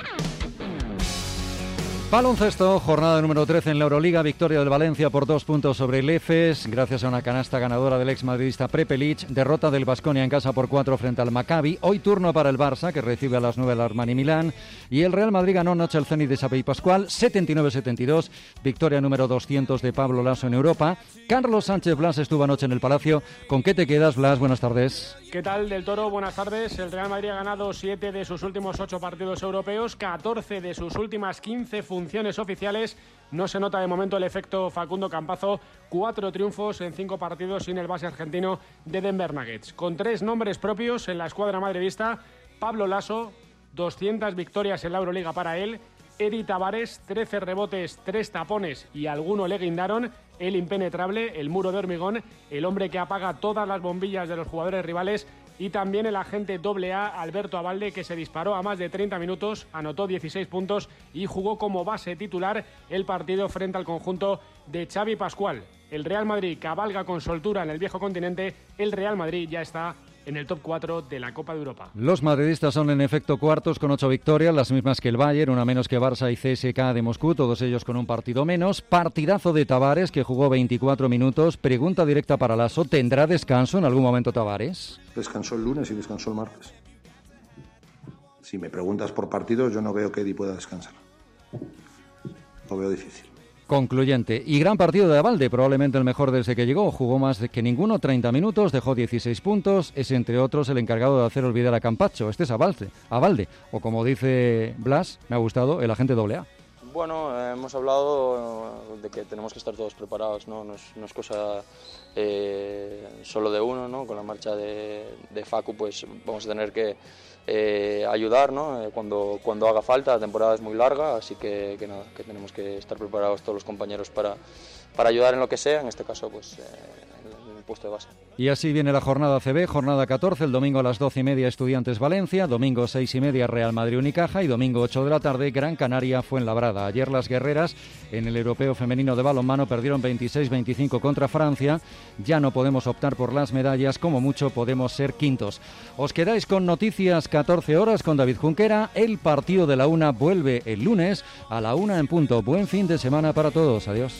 Speaker 2: Baloncesto, jornada número trece en la Euroliga, victoria del Valencia por dos puntos sobre el Efes, gracias a una canasta ganadora del exmadridista Prepelic, derrota del Baskonia en casa por cuatro frente al Maccabi, hoy turno para el Barça, que recibe a las nueve al Armani Milán, y el Real Madrid ganó anoche al Zenit de Sapey Pascual, setenta y nueve setenta y dos, victoria número doscientos de Pablo Laso en Europa. Carlos Sánchez Blas estuvo anoche en el Palacio. ¿Con qué te quedas, Blas? Buenas tardes.
Speaker 3: ¿Qué tal, Del Toro? Buenas tardes. El Real Madrid ha ganado siete de sus últimos ocho partidos europeos, catorce de sus últimas quince funciones oficiales. No se nota de momento el efecto Facundo Campazo. Cuatro triunfos en cinco partidos sin el base argentino de Denver Nuggets. Con tres nombres propios en la escuadra madridista: Pablo Laso, doscientas victorias en la Euroliga para él; Eri Tavares, trece rebotes, tres tapones y alguno le guindaron; el impenetrable, el muro de hormigón, el hombre que apaga todas las bombillas de los jugadores rivales; y también el agente doble A, Alberto Abalde, que se disparó a más de treinta minutos, anotó dieciséis puntos y jugó como base titular el partido frente al conjunto de Xavi Pascual. El Real Madrid cabalga con soltura en el viejo continente. El Real Madrid ya está en el top cuatro de la Copa de Europa.
Speaker 2: Los madridistas son en efecto cuartos con ocho victorias, las mismas que el Bayern, una menos que Barça y C S K A de Moscú, todos ellos con un partido menos. Partidazo de Tavares, que jugó veinticuatro minutos. Pregunta directa para Laso: ¿tendrá descanso en algún momento Tavares?
Speaker 22: Descansó el lunes y descansó el martes. Si me preguntas por partidos, yo no veo que Eddie pueda descansar. Lo veo difícil.
Speaker 2: Concluyente. Y gran partido de Abalde, probablemente el mejor desde que llegó. Jugó más que ninguno, treinta minutos, dejó dieciséis puntos. Es, entre otros, el encargado de hacer olvidar a Campacho. Este es Abalde, Abalde. O como dice Blas, me ha gustado, el agente doble A.
Speaker 23: Bueno, eh, hemos hablado de que tenemos que estar todos preparados, ¿no? No es, no es cosa eh, solo de uno, ¿no? Con la marcha de, de Facu, pues vamos a tener que eh, ayudar, ¿no? Eh, cuando, cuando haga falta. La temporada es muy larga, así que, que nada, que tenemos que estar preparados todos los compañeros para, para ayudar en lo que sea, en este caso, pues eh, en el puesto de base.
Speaker 2: Y así viene la jornada C B, jornada catorce, el domingo a las doce y media Estudiantes Valencia, domingo seis y media Real Madrid Unicaja y domingo ocho de la tarde Gran Canaria Fuenlabrada. Ayer las guerreras en el Europeo Femenino de Balonmano perdieron veintiséis veinticinco contra Francia. Ya no podemos optar por las medallas, como mucho podemos ser quintos. Os quedáis con Noticias catorce horas con David Junquera. El partido de la una vuelve el lunes a la una en punto. Buen fin de semana para todos. Adiós.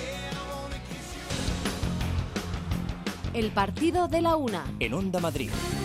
Speaker 24: El partido de la una.
Speaker 25: En Onda Madrid.